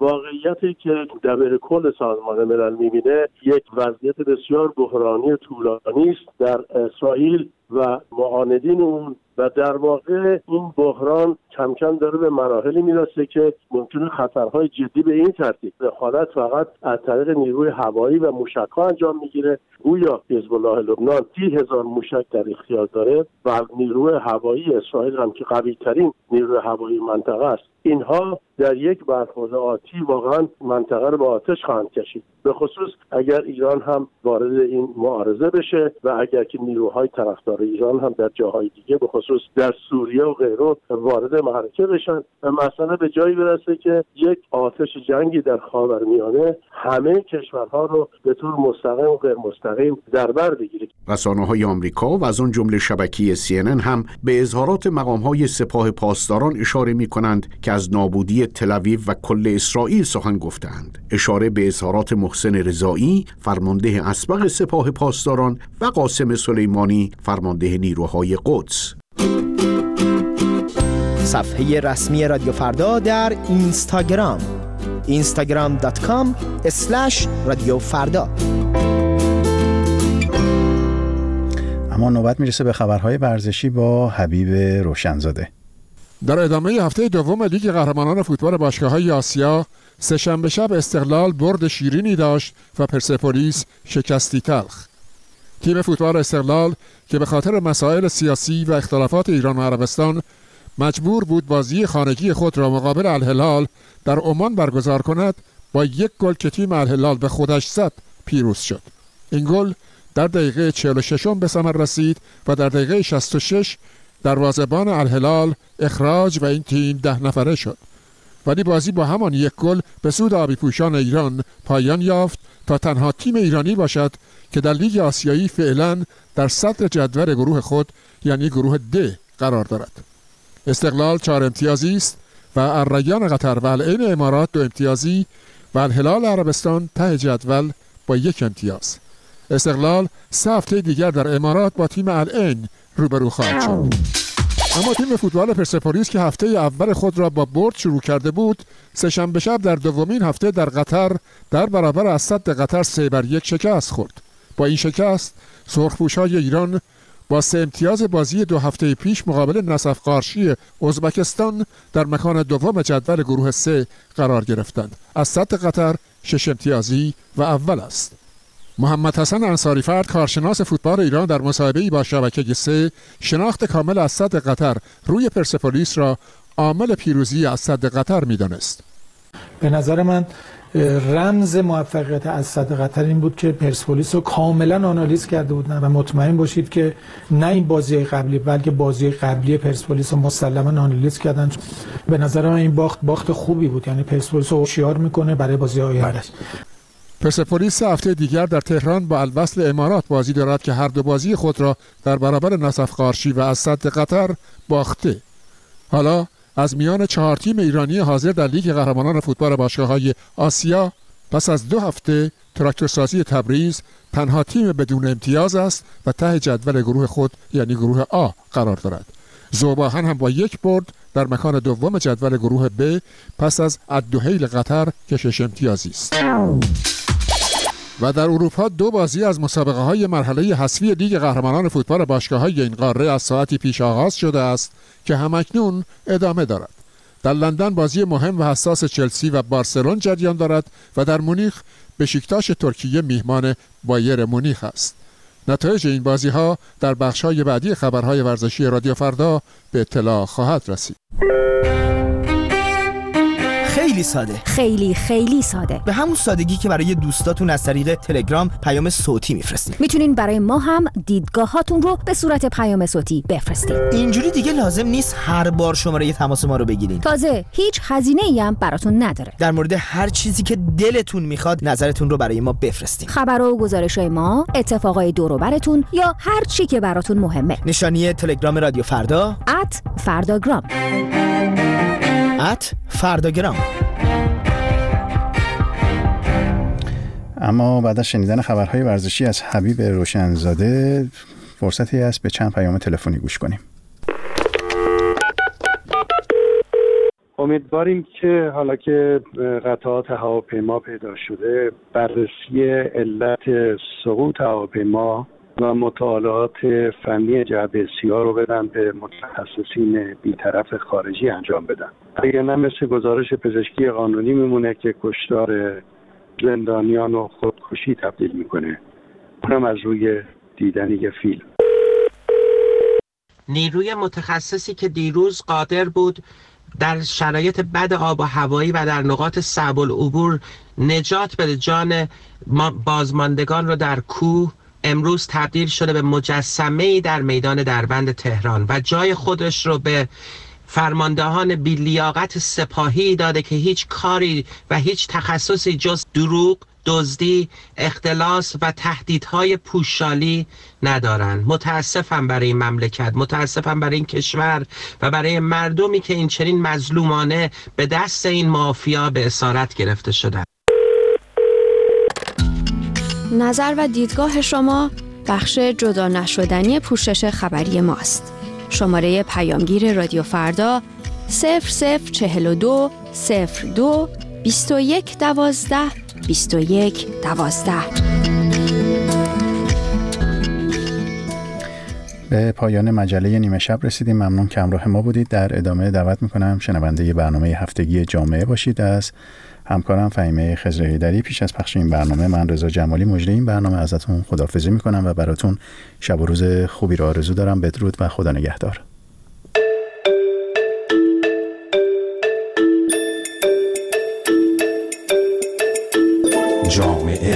واقعیتی که دبیر کل سازمان ملل می‌بینه یک وضعیت بسیار بحرانی طولانی است در اسرائیل و معاندین اون، و در واقع این بحران کم کم داره به مراحلی میرسه که ممکنه خطرهای جدی به این ترتیب دخالت فقط از طریق نیروی هوایی و موشک‌ها انجام میگیره. گویا حزب الله لبنان سی هزار موشک در اختیار داره و نیروی هوایی اسرائیل هم که قوی ترین نیروی هوایی منطقه است. اینها در یک برخورد آتی واقعا منطقه رو به آتش خواهند کشید، به خصوص اگر ایران هم وارد این معارضه بشه و اگر که نیروهای طرفدار ایران هم در جاهای دیگه به خصوص در سوریه و غیره وارد معرکه بشن و مسئله به جایی برسه که یک آتش جنگی در خاورمیانه همه کشورها رو به طور مستقیم و غیر مستقیم در بر بگیره. رسانه‌های آمریکا و از آن جمله شبکه سی ان ان هم به اظهارات مقام‌های سپاه پاسداران اشاره می‌کنند که از نابودی تل‌آویو و کل اسرائیل سخن گفتند. اشاره به اظهارات محسن رضایی، فرمانده اسبق سپاه پاسداران، و قاسم سلیمانی، فرمانده نیروهای قدس. صفحه رسمی رادیو فردا در اینستاگرام اینستاگرام دات کام اسلش رادیو فردا. اما نوبت میرسه به خبرهای ورزشی با حبیب روشنزاده. در ادامه هفته دوم لیگ قهرمانان فوتبال باشگاه‌های آسیا، سه‌شنبه شب استقلال برد شیرینی داشت و پرسپولیس شکستی تلخ. تیم فوتبال استقلال که به خاطر مسائل سیاسی و اختلافات ایران و عربستان مجبور بود بازی خانگی خود را مقابل الهلال در عمان برگزار کند، با یک گل که تیم الهلال به خودش زد پیروز شد. این گل در دقیقه چهل و شش به ثمر رسید و در دقیقه شصت و شش دروازه‌بان الهلال اخراج و این تیم ده نفره شد. ولی بازی با همان یک گل به سود آبی پوشان ایران پایان یافت تا تنها تیم ایرانی باشد که در لیگ آسیایی فعلا در صدر جدول گروه خود یعنی گروه د قرار دارد. استقلال چهار امتیازی است و الریان قطر و العین امارات دو امتیازی و الهلال عربستان ته جدول با یک امتیاز. استقلال سه هفته دیگر در امارات با تیم العین روبرو خواهد شد. اما تیم فوتبال پرسپولیس که هفته اول خود را با برد شروع کرده بود، سه‌شنبه شب در دومین هفته در قطر در برابر اسد قطر سه بر یک شکست خورد. با این شکست سرخپوش‌های ایران با سه امتیاز بازی دو هفته پیش مقابل نصف قارشی ازبکستان در مکان دوم جدول گروه سه قرار گرفتند. اسد قطر شش امتیازی و اول است. محمد حسن انصاری فرد، کارشناس فوتبال ایران، در مصاحبه‌ای با شبکه سه شناخت کامل اسد قطر روی پرسپولیس را عامل پیروزی اسد قطر می‌دانست. به نظر من رمز موفقیت اسد قطر این بود که پرسپولیس رو کاملا آنالیز کرده بودن و مطمئن باشید که نه این بازی قبلی بلکه بازی قبلی پرسپولیس رو مسلما آنالیز کردن. به نظر من این باخت باخت خوبی بود، یعنی پرسپولیس رو هوشیار میکنه برای بازی آینده. پرسپولیس هفته دیگر در تهران با الوصل امارات بازی دارد که هر دو بازی خود را در برابر نصف قارشی و اسد قطر باخته. حالا از میان چهار تیم ایرانی حاضر در لیگ قهرمانان فوتبال باشگاه‌های آسیا، پس از دو هفته تراکتورسازی تبریز تنها تیم بدون امتیاز است و ته جدول گروه خود یعنی گروه آ قرار دارد. ذوباهن هم با یک برد در مکان دوم جدول گروه ب پس از الدحیل قطر که شش امتیازی است. و در اروپا دو بازی از مسابقه های مرحله حذفی لیگ قهرمانان فوتبال باشگاه‌های این قاره از ساعتی پیش آغاز شده است که همکنون ادامه دارد. در لندن بازی مهم و حساس چلسی و بارسلون جریان دارد و در مونیخ بشیکتاش ترکیه میهمان بایر مونیخ است. نتایج این بازی ها در بخش های بعدی خبرهای ورزشی رادیو فردا به اطلاع خواهد رسید. خیلی ساده، خیلی خیلی ساده، به همون سادگی که برای دوستاتون از طریق تلگرام پیام صوتی میفرستید. میتونین برای ما هم دیدگاه هاتون رو به صورت پیام صوتی بفرستید. اینجوری دیگه لازم نیست هر بار شماره تماس ما رو بگیرین. تازه هیچ هزینه‌ای هم براتون نداره. در مورد هر چیزی که دلتون میخواد نظرتون رو برای ما بفرستین. خبر و گزارش‌های ما، اتفاقای دور و براتون یا هر چی که براتون مهمه. نشانی تلگرام رادیو فردا ات فرداگرام ات فرداگرام. اما بعد از شنیدن خبرهای ورزشی از حبیب روشنزاده فرصتی است به چند پیام تلفنی گوش کنیم. امیدواریم که حالا که قطعات هواپیما پیدا شده بررسی علت سقوط هواپیما و مطالعات فنی جهت سیاه رو بدن به متخصصین بی‌طرف خارجی انجام بدن. اگر نه مثل گزارش پزشکی قانونی میمونه که کشتار زندانیان و خودکشی تبدیل میکنه، اونم از روی دیدن یه فیلم. نیروی متخصصی که دیروز قادر بود در شرایط بد آب و هوایی و در نقاط صعب العبور نجات بده جان بازماندگان رو در کوه، امروز تبدیل شده به مجسمه‌ای در میدان دربند تهران و جای خودش رو به فرماندهان بی‌لیاقت سپاهی داده که هیچ کاری و هیچ تخصصی جز دروغ، دزدی، اختلاس و تهدیدهای پوشالی ندارن. متاسفم برای این مملکت، متاسفم برای این کشور و برای مردمی که این چنین مظلومانه به دست این مافیا به اسارت گرفته شدن. نظر و دیدگاه شما بخش جدا نشدنی پوشش خبری ماست. شماره پیامگیر رادیو فردا صفر صفر چهل و دو صفر دو بیست و یک دوازده بیست و یک دوازده. به پایان مجله نیمه شب رسیدیم. ممنون که همراه ما بودید. در ادامه دعوت میکنم شنونده برنامه هفتگی جامعه باشید از همکارم فهیمه خضر حیدری. پیش از پخش این برنامه من رضا جمالی مجری این برنامه ازتون خداحافظی میکنم و براتون شب و روز خوبی را آرزو دارم. بدرود و خدا نگهدار. جامعه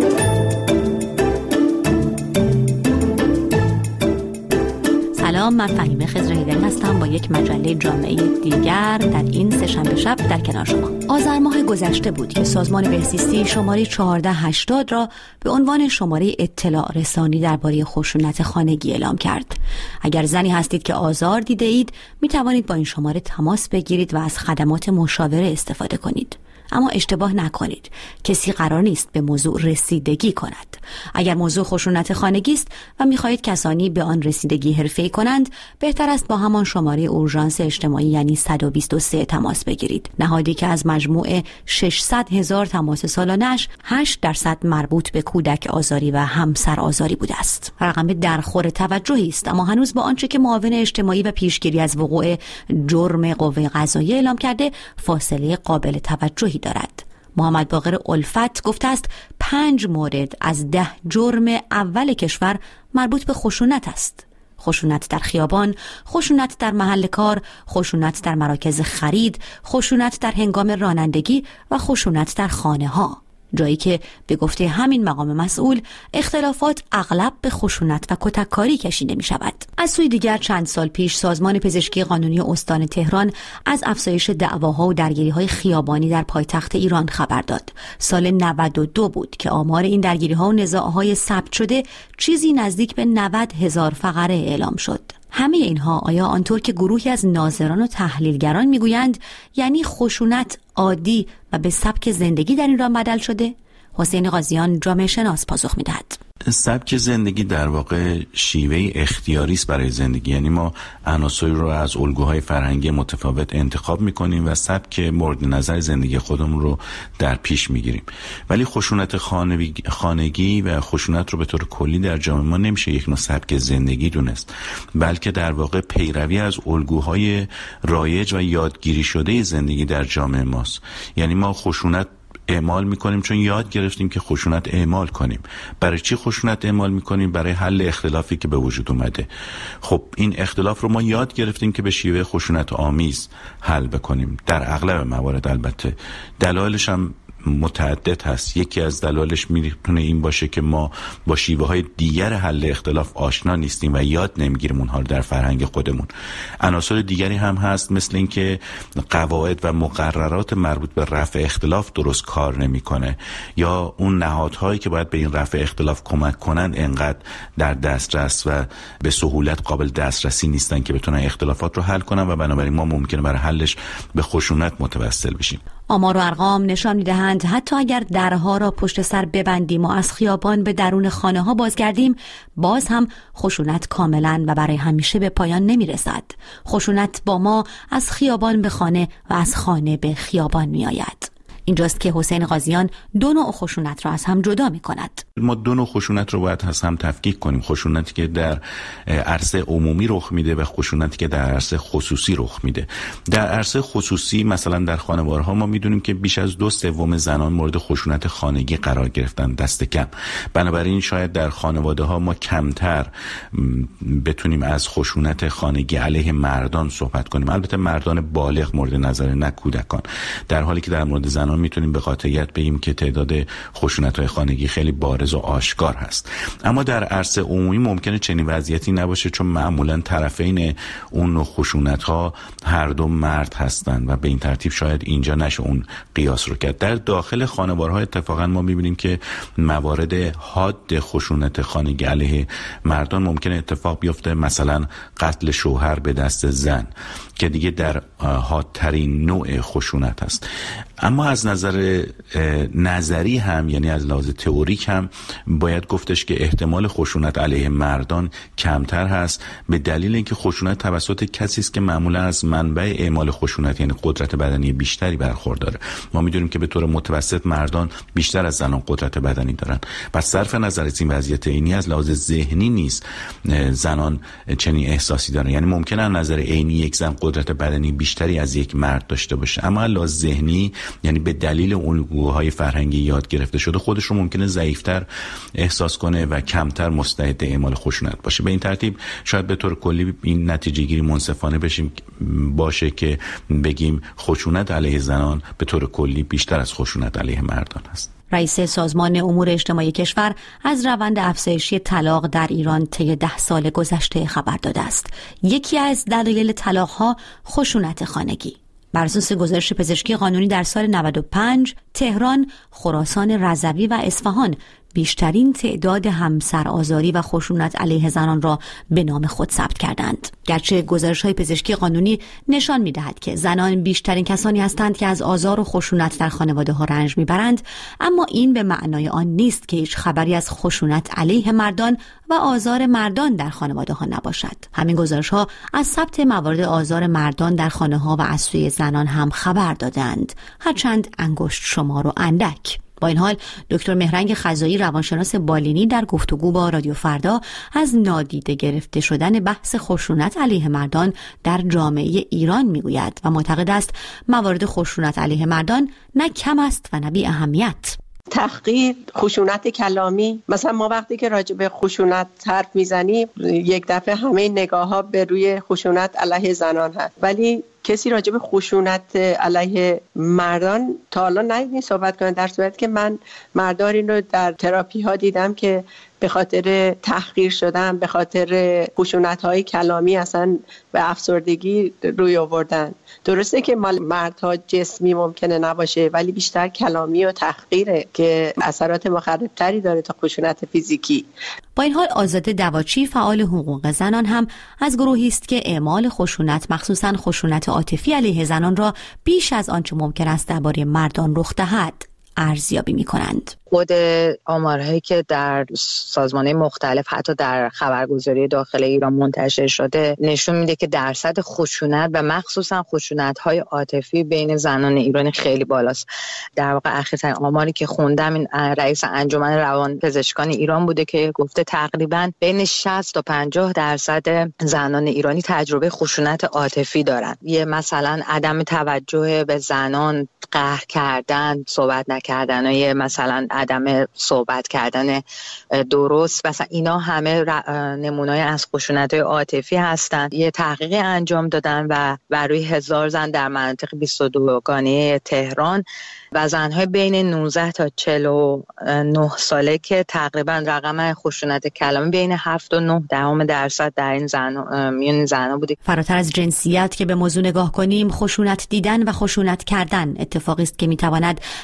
سلام، من فهیمه خضر حیدری هستم با یک مجله جامعه دیگر در این سه‌شنبه شب در کنار شما. آذر ماه گذشته بود که سازمان بهزیستی شماره چهارده هشتاد را به عنوان شماره اطلاع رسانی درباره خشونت خانگی اعلام کرد. اگر زنی هستید که آزار دیده اید می توانید با این شماره تماس بگیرید و از خدمات مشاوره استفاده کنید. اما اشتباه نکنید، کسی قرار نیست به موضوع رسیدگی کند. اگر موضوع خشونت خانگی است و می‌خواهید کسانی به آن رسیدگی حرفه‌ای کنند، بهتر است با همان شماره اورژانس اجتماعی یعنی صد و بیست و سه تماس بگیرید. نهادی که از مجموع ششصد هزار تماس سالانه‌اش هشت درصد مربوط به کودک آزاری و همسر آزاری بوده است. رقم درخور توجهی است، اما هنوز با آنچه که معاون اجتماعی و پیشگیری از وقوع جرم قوه قضاییه اعلام کرده فاصله قابل توجهی دارد. محمد باقر الفت گفته است پنج مورد از ده جرم اول کشور مربوط به خشونت است. خشونت در خیابان، خشونت در محل کار، خشونت در مراکز خرید، خشونت در هنگام رانندگی و خشونت در خانه ها. جایی که به گفته همین مقام مسئول اختلافات اغلب به خشونت و کتککاری کشیده می شود. از سوی دیگر چند سال پیش سازمان پزشکی قانونی استان تهران از افزایش دعواها و درگیری‌های خیابانی در پایتخت ایران خبر داد. سال نود و دو بود که آمار این درگیری‌ها و نزاع‌های ثبت شده چیزی نزدیک به نود هزار فقره اعلام شد. همه اینها آیا آنطور که گروهی از ناظران و تحلیلگران میگویند یعنی خشونت عادی و به سبک زندگی در ایران بدل شده؟ حسین قاضیان جامعه شناس پاسخ میدهد. سبک زندگی در واقع شیوه اختیاری است برای زندگی، یعنی ما عناصری رو از الگوهای فرهنگی متفاوت انتخاب میکنیم و سبک مورد نظر زندگی خودمون رو در پیش میگیریم. ولی خشونت خانگی و خشونت رو به طور کلی در جامعه ما نمیشه یک نوع سبک زندگی دونست، بلکه در واقع پیروی از الگوهای رایج و یادگیری شده زندگی در جامعه ماست. یعنی ما خشونت اعمال میکنیم چون یاد گرفتیم که خشونت اعمال کنیم. برای چی خشونت اعمال میکنیم؟ برای حل اختلافی که به وجود اومده. خب این اختلاف رو ما یاد گرفتیم که به شیوه خشونت آمیز حل بکنیم. در اغلب موارد البته دلایلش هم متعدد هست. یکی از دلایلش میتونه این باشه که ما با شیوه های دیگر حل اختلاف آشنا نیستیم و یاد نمیگیریم اونها رو در فرهنگ خودمون. عناصر دیگری هم هست، مثل اینکه قواعد و مقررات مربوط به رفع اختلاف درست کار نمیکنه، یا اون نهادهایی که باید به این رفع اختلاف کمک کنن انقدر در دسترس و به سهولت قابل دسترسی نیستن که بتونن اختلافات رو حل کنن و بنابراین ما ممکنه برای حلش به خشونت متوسل بشیم. آمار و ارقام نشان می‌دهند حتی اگر درها را پشت سر ببندیم و از خیابان به درون خانه‌ها بازگردیم، باز هم خشونت کاملاً و برای همیشه به پایان نمی‌رسد. خشونت با ما از خیابان به خانه و از خانه به خیابان می‌آید. اینجاست که حسین قاضیان دو نوع خشونت را از هم جدا می کند. ما دو نوع خشونت رو باید از هم تفکیک کنیم. خشونتی که در عرصه عمومی رخ میده و خشونتی که در عرصه خصوصی رخ میده. در عرصه خصوصی مثلا در خانوارها ما میدونیم که بیش از دو سوم زنان مورد خشونت خانگی قرار گرفتن، دست کم. بنابراین شاید در خانواده ها ما کمتر بتونیم از خشونت خانگی علیه مردان صحبت کنیم. البته مردان بالغ مورد نظر، نه کودکان. در حالی که در مورد زنان میتونیم به قاطعیت بگیم که تعداد خشونت‌های خانگی خیلی بارز و آشکار هست. اما در عرصه عمومی ممکنه چنین وضعیتی نباشه، چون معمولا طرفین اون نوع خشونت‌ها هر دو مرد هستند و به این ترتیب شاید اینجا نشه اون قیاس رو کرد. در داخل خانوارها اتفاقا ما میبینیم که موارد حاد خشونت خانگی علیه مردان ممکنه اتفاق بیفته، مثلا قتل شوهر به دست زن که دیگه در حادترین نوع خشونت است. اما از نظر نظری هم، یعنی از لحاظ تئوریک هم باید گفتش که احتمال خشونت علیه مردان کمتر هست، به دلیل اینکه خشونت توسط کسی است که معمولا از منبع اعمال خشونت یعنی قدرت بدنی بیشتری برخورداره. ما میدونیم که به طور متوسط مردان بیشتر از زنان قدرت بدنی دارن. پس صرف نظر از این وضعیت عینی از لحاظ ذهنی نیست زنان چنین احساسی دارن. یعنی ممکنه از نظر عینی یک زن قدرت بدنی بیشتری از یک مرد داشته باشه، اما از لحاظ ذهنی یعنی به دلیل الگوهای فرهنگی یاد گرفته شده خودش رو ممکنه ضعیف‌تر احساس کنه و کمتر مستعد اعمال خشونت باشه. به این ترتیب شاید به طور کلی این نتیجه گیری منصفانه بشیم باشه که بگیم خشونت علیه زنان به طور کلی بیشتر از خشونت علیه مردان است. رئیس سازمان امور اجتماعی کشور از روند افزایشی طلاق در ایران طی ده سال گذشته خبر داده است. یکی از دلایل طلاق‌ها خشونت خانگی. بر اساس گزارش پزشکی قانونی در سال نود و پنج، تهران، خراسان رضوی و اصفهان بیشترین تعداد همسرآزاری و خشونت علیه زنان را به نام خود ثبت کردند. گرچه گزارش‌های پزشکی قانونی نشان می‌دهد که زنان بیشترین کسانی هستند که از آزار و خشونت در خانواده‌ها رنج می‌برند، اما این به معنای آن نیست که هیچ خبری از خشونت علیه مردان و آزار مردان در خانواده‌ها نباشد. همین گزارش‌ها از ثبت موارد آزار مردان در خانه‌ها و از سوی زنان هم خبر دادند، هرچند انگشت شمار و اندک. با این حال دکتر مهرنگ خزایی، روانشناس بالینی، در گفتگو با رادیو فردا از نادیده گرفته شدن بحث خشونت علیه مردان در جامعه ایران میگوید و معتقد است موارد خشونت علیه مردان نه کم است و نه بی اهمیت. تحقیر، خشونت کلامی، مثلا ما وقتی که راجع به خشونت حرف میزنیم یک دفعه همه نگاه ها به روی خشونت علیه زنان هست، ولی کسی راجع به خشونت علیه مردان تا حالا ندیدین صحبت کنه، در صورتی که من مردانی رو در تراپی ها دیدم که به خاطر تحقیر شدن، به خاطر خشونت‌های کلامی اصلا به افسردگی روی آوردن. درسته که مال مردها جسمی ممکنه نباشه، ولی بیشتر کلامی و تحقیره که اثرات مخربتری داره تا خشونت فیزیکی. با این حال آزاده دواچی، فعال حقوق زنان، هم از گروهی است که اعمال خشونت، مخصوصاً خشونت عاطفی علیه زنان را بیش از آنچه ممکن است درباره مردان رخ دهد ارزیابی می‌کنند. خود آمارهایی که در سازمان‌های مختلف حتی در خبرگزاری داخل ایران منتشر شده نشون میده که درصد خشونت و مخصوصا خشونت‌های عاطفی بین زنان ایران خیلی بالاست. در واقع اخیراً آماری که خوندم این رئیس انجمن روانپزشکان ایران بوده که گفته تقریباً بین شصت تا پنجاه درصد زنان ایرانی تجربه خشونت عاطفی دارن. یه مثلا عدم توجه به زنان، قهر کردن، صحبت نکردن، یه مثلا عدم صحبت کردن درست، مثلا اینا همه نمونه‌ای از خشونت‌های عاطفی هستند. یه تحقیقی انجام دادن و بر روی هزار زن در مناطق بیست و دو گانه تهران و زن‌های بین نوزده تا چهل و نه ساله که تقریبا رقم خشونت کلامی بین هفت و نه دهم درصد در این زن میون زن‌ها بوده. فراتر از جنسیت که به موضوع نگاه کنیم، خشونت دیدن و خشونت کردن اتفاقی است که می‌تواند سلام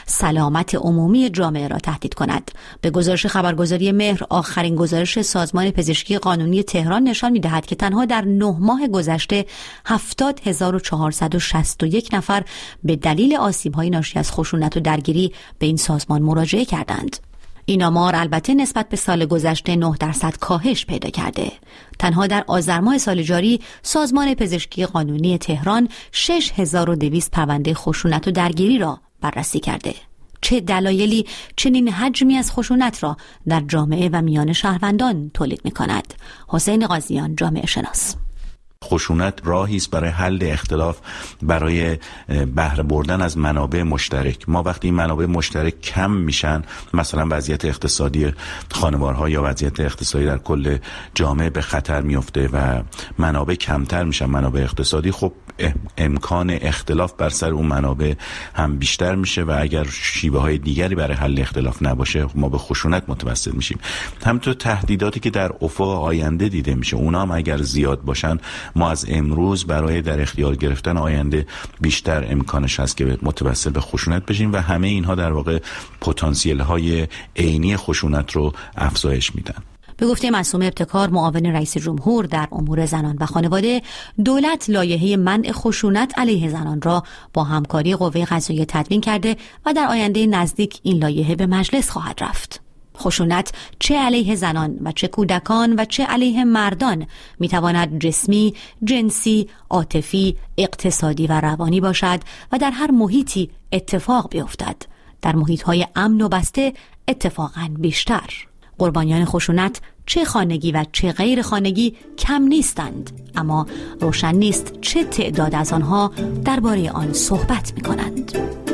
سلامت عمومی جامعه را تهدید کند. به گزارش خبرگزاری مهر، آخرین گزارش سازمان پزشکی قانونی تهران نشان می‌دهد که تنها در نه ماه گذشته هفتاد هزار و چهارصد و شصت و یک نفر به دلیل آسیب‌های ناشی از خشونت و درگیری به این سازمان مراجعه کردند. این آمار البته نسبت به سال گذشته نه درصد کاهش پیدا کرده. تنها در آذر ماه سال جاری سازمان پزشکی قانونی تهران شش هزار و دویست پرونده خشونت و درگیری را بررسی کرده. چه دلایلی چنین حجمی از خشونت را در جامعه و میان شهروندان تولید می‌کند؟ حسین قاضیان، جامعه شناس. خشونت راهی است برای حل اختلاف، برای بهره بردن از منابع مشترک. ما وقتی این منابع مشترک کم میشن، مثلا وضعیت اقتصادی خانوارها یا وضعیت اقتصادی در کل جامعه به خطر میفته و منابع کمتر میشن، منابع اقتصادی، خب امکان اختلاف بر سر اون منابع هم بیشتر میشه و اگر شیوه های دیگری برای حل اختلاف نباشه ما به خشونت متوسل میشیم. همینطور تهدیداتی که در افق آینده دیده میشه، اونا هم اگر زیاد باشن ما از امروز برای در اختیار گرفتن آینده بیشتر امکانش هست که متوسل به خشونت بشیم و همه اینها در واقع پتانسیل های عینی خشونت رو افزایش میدن. به گفته معصومه ابتکار، معاون رئیس جمهور در امور زنان و خانواده، دولت لایحه منع خشونت علیه زنان را با همکاری قوه قضاییه تدوین کرده و در آینده نزدیک این لایحه به مجلس خواهد رفت. خشونت چه علیه زنان و چه کودکان و چه علیه مردان میتواند جسمی، جنسی، عاطفی، اقتصادی و روانی باشد و در هر محیطی اتفاق بیفتد. در محیط‌های امن و بسته اتفاقاً بیشتر. قربانیان خشونت چه خانگی و چه غیر خانگی کم نیستند، اما روشن نیست چه تعداد از آنها درباره آن صحبت می‌کنند.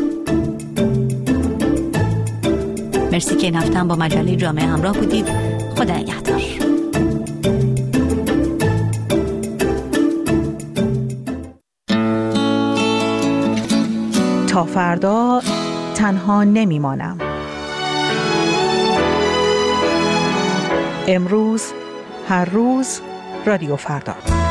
مرسی که این هفته هم با مجله جامعه همراه بودید. خدا نگهدار. تا فردا تنها نمیمانم. امروز، هر روز، رادیو فردا.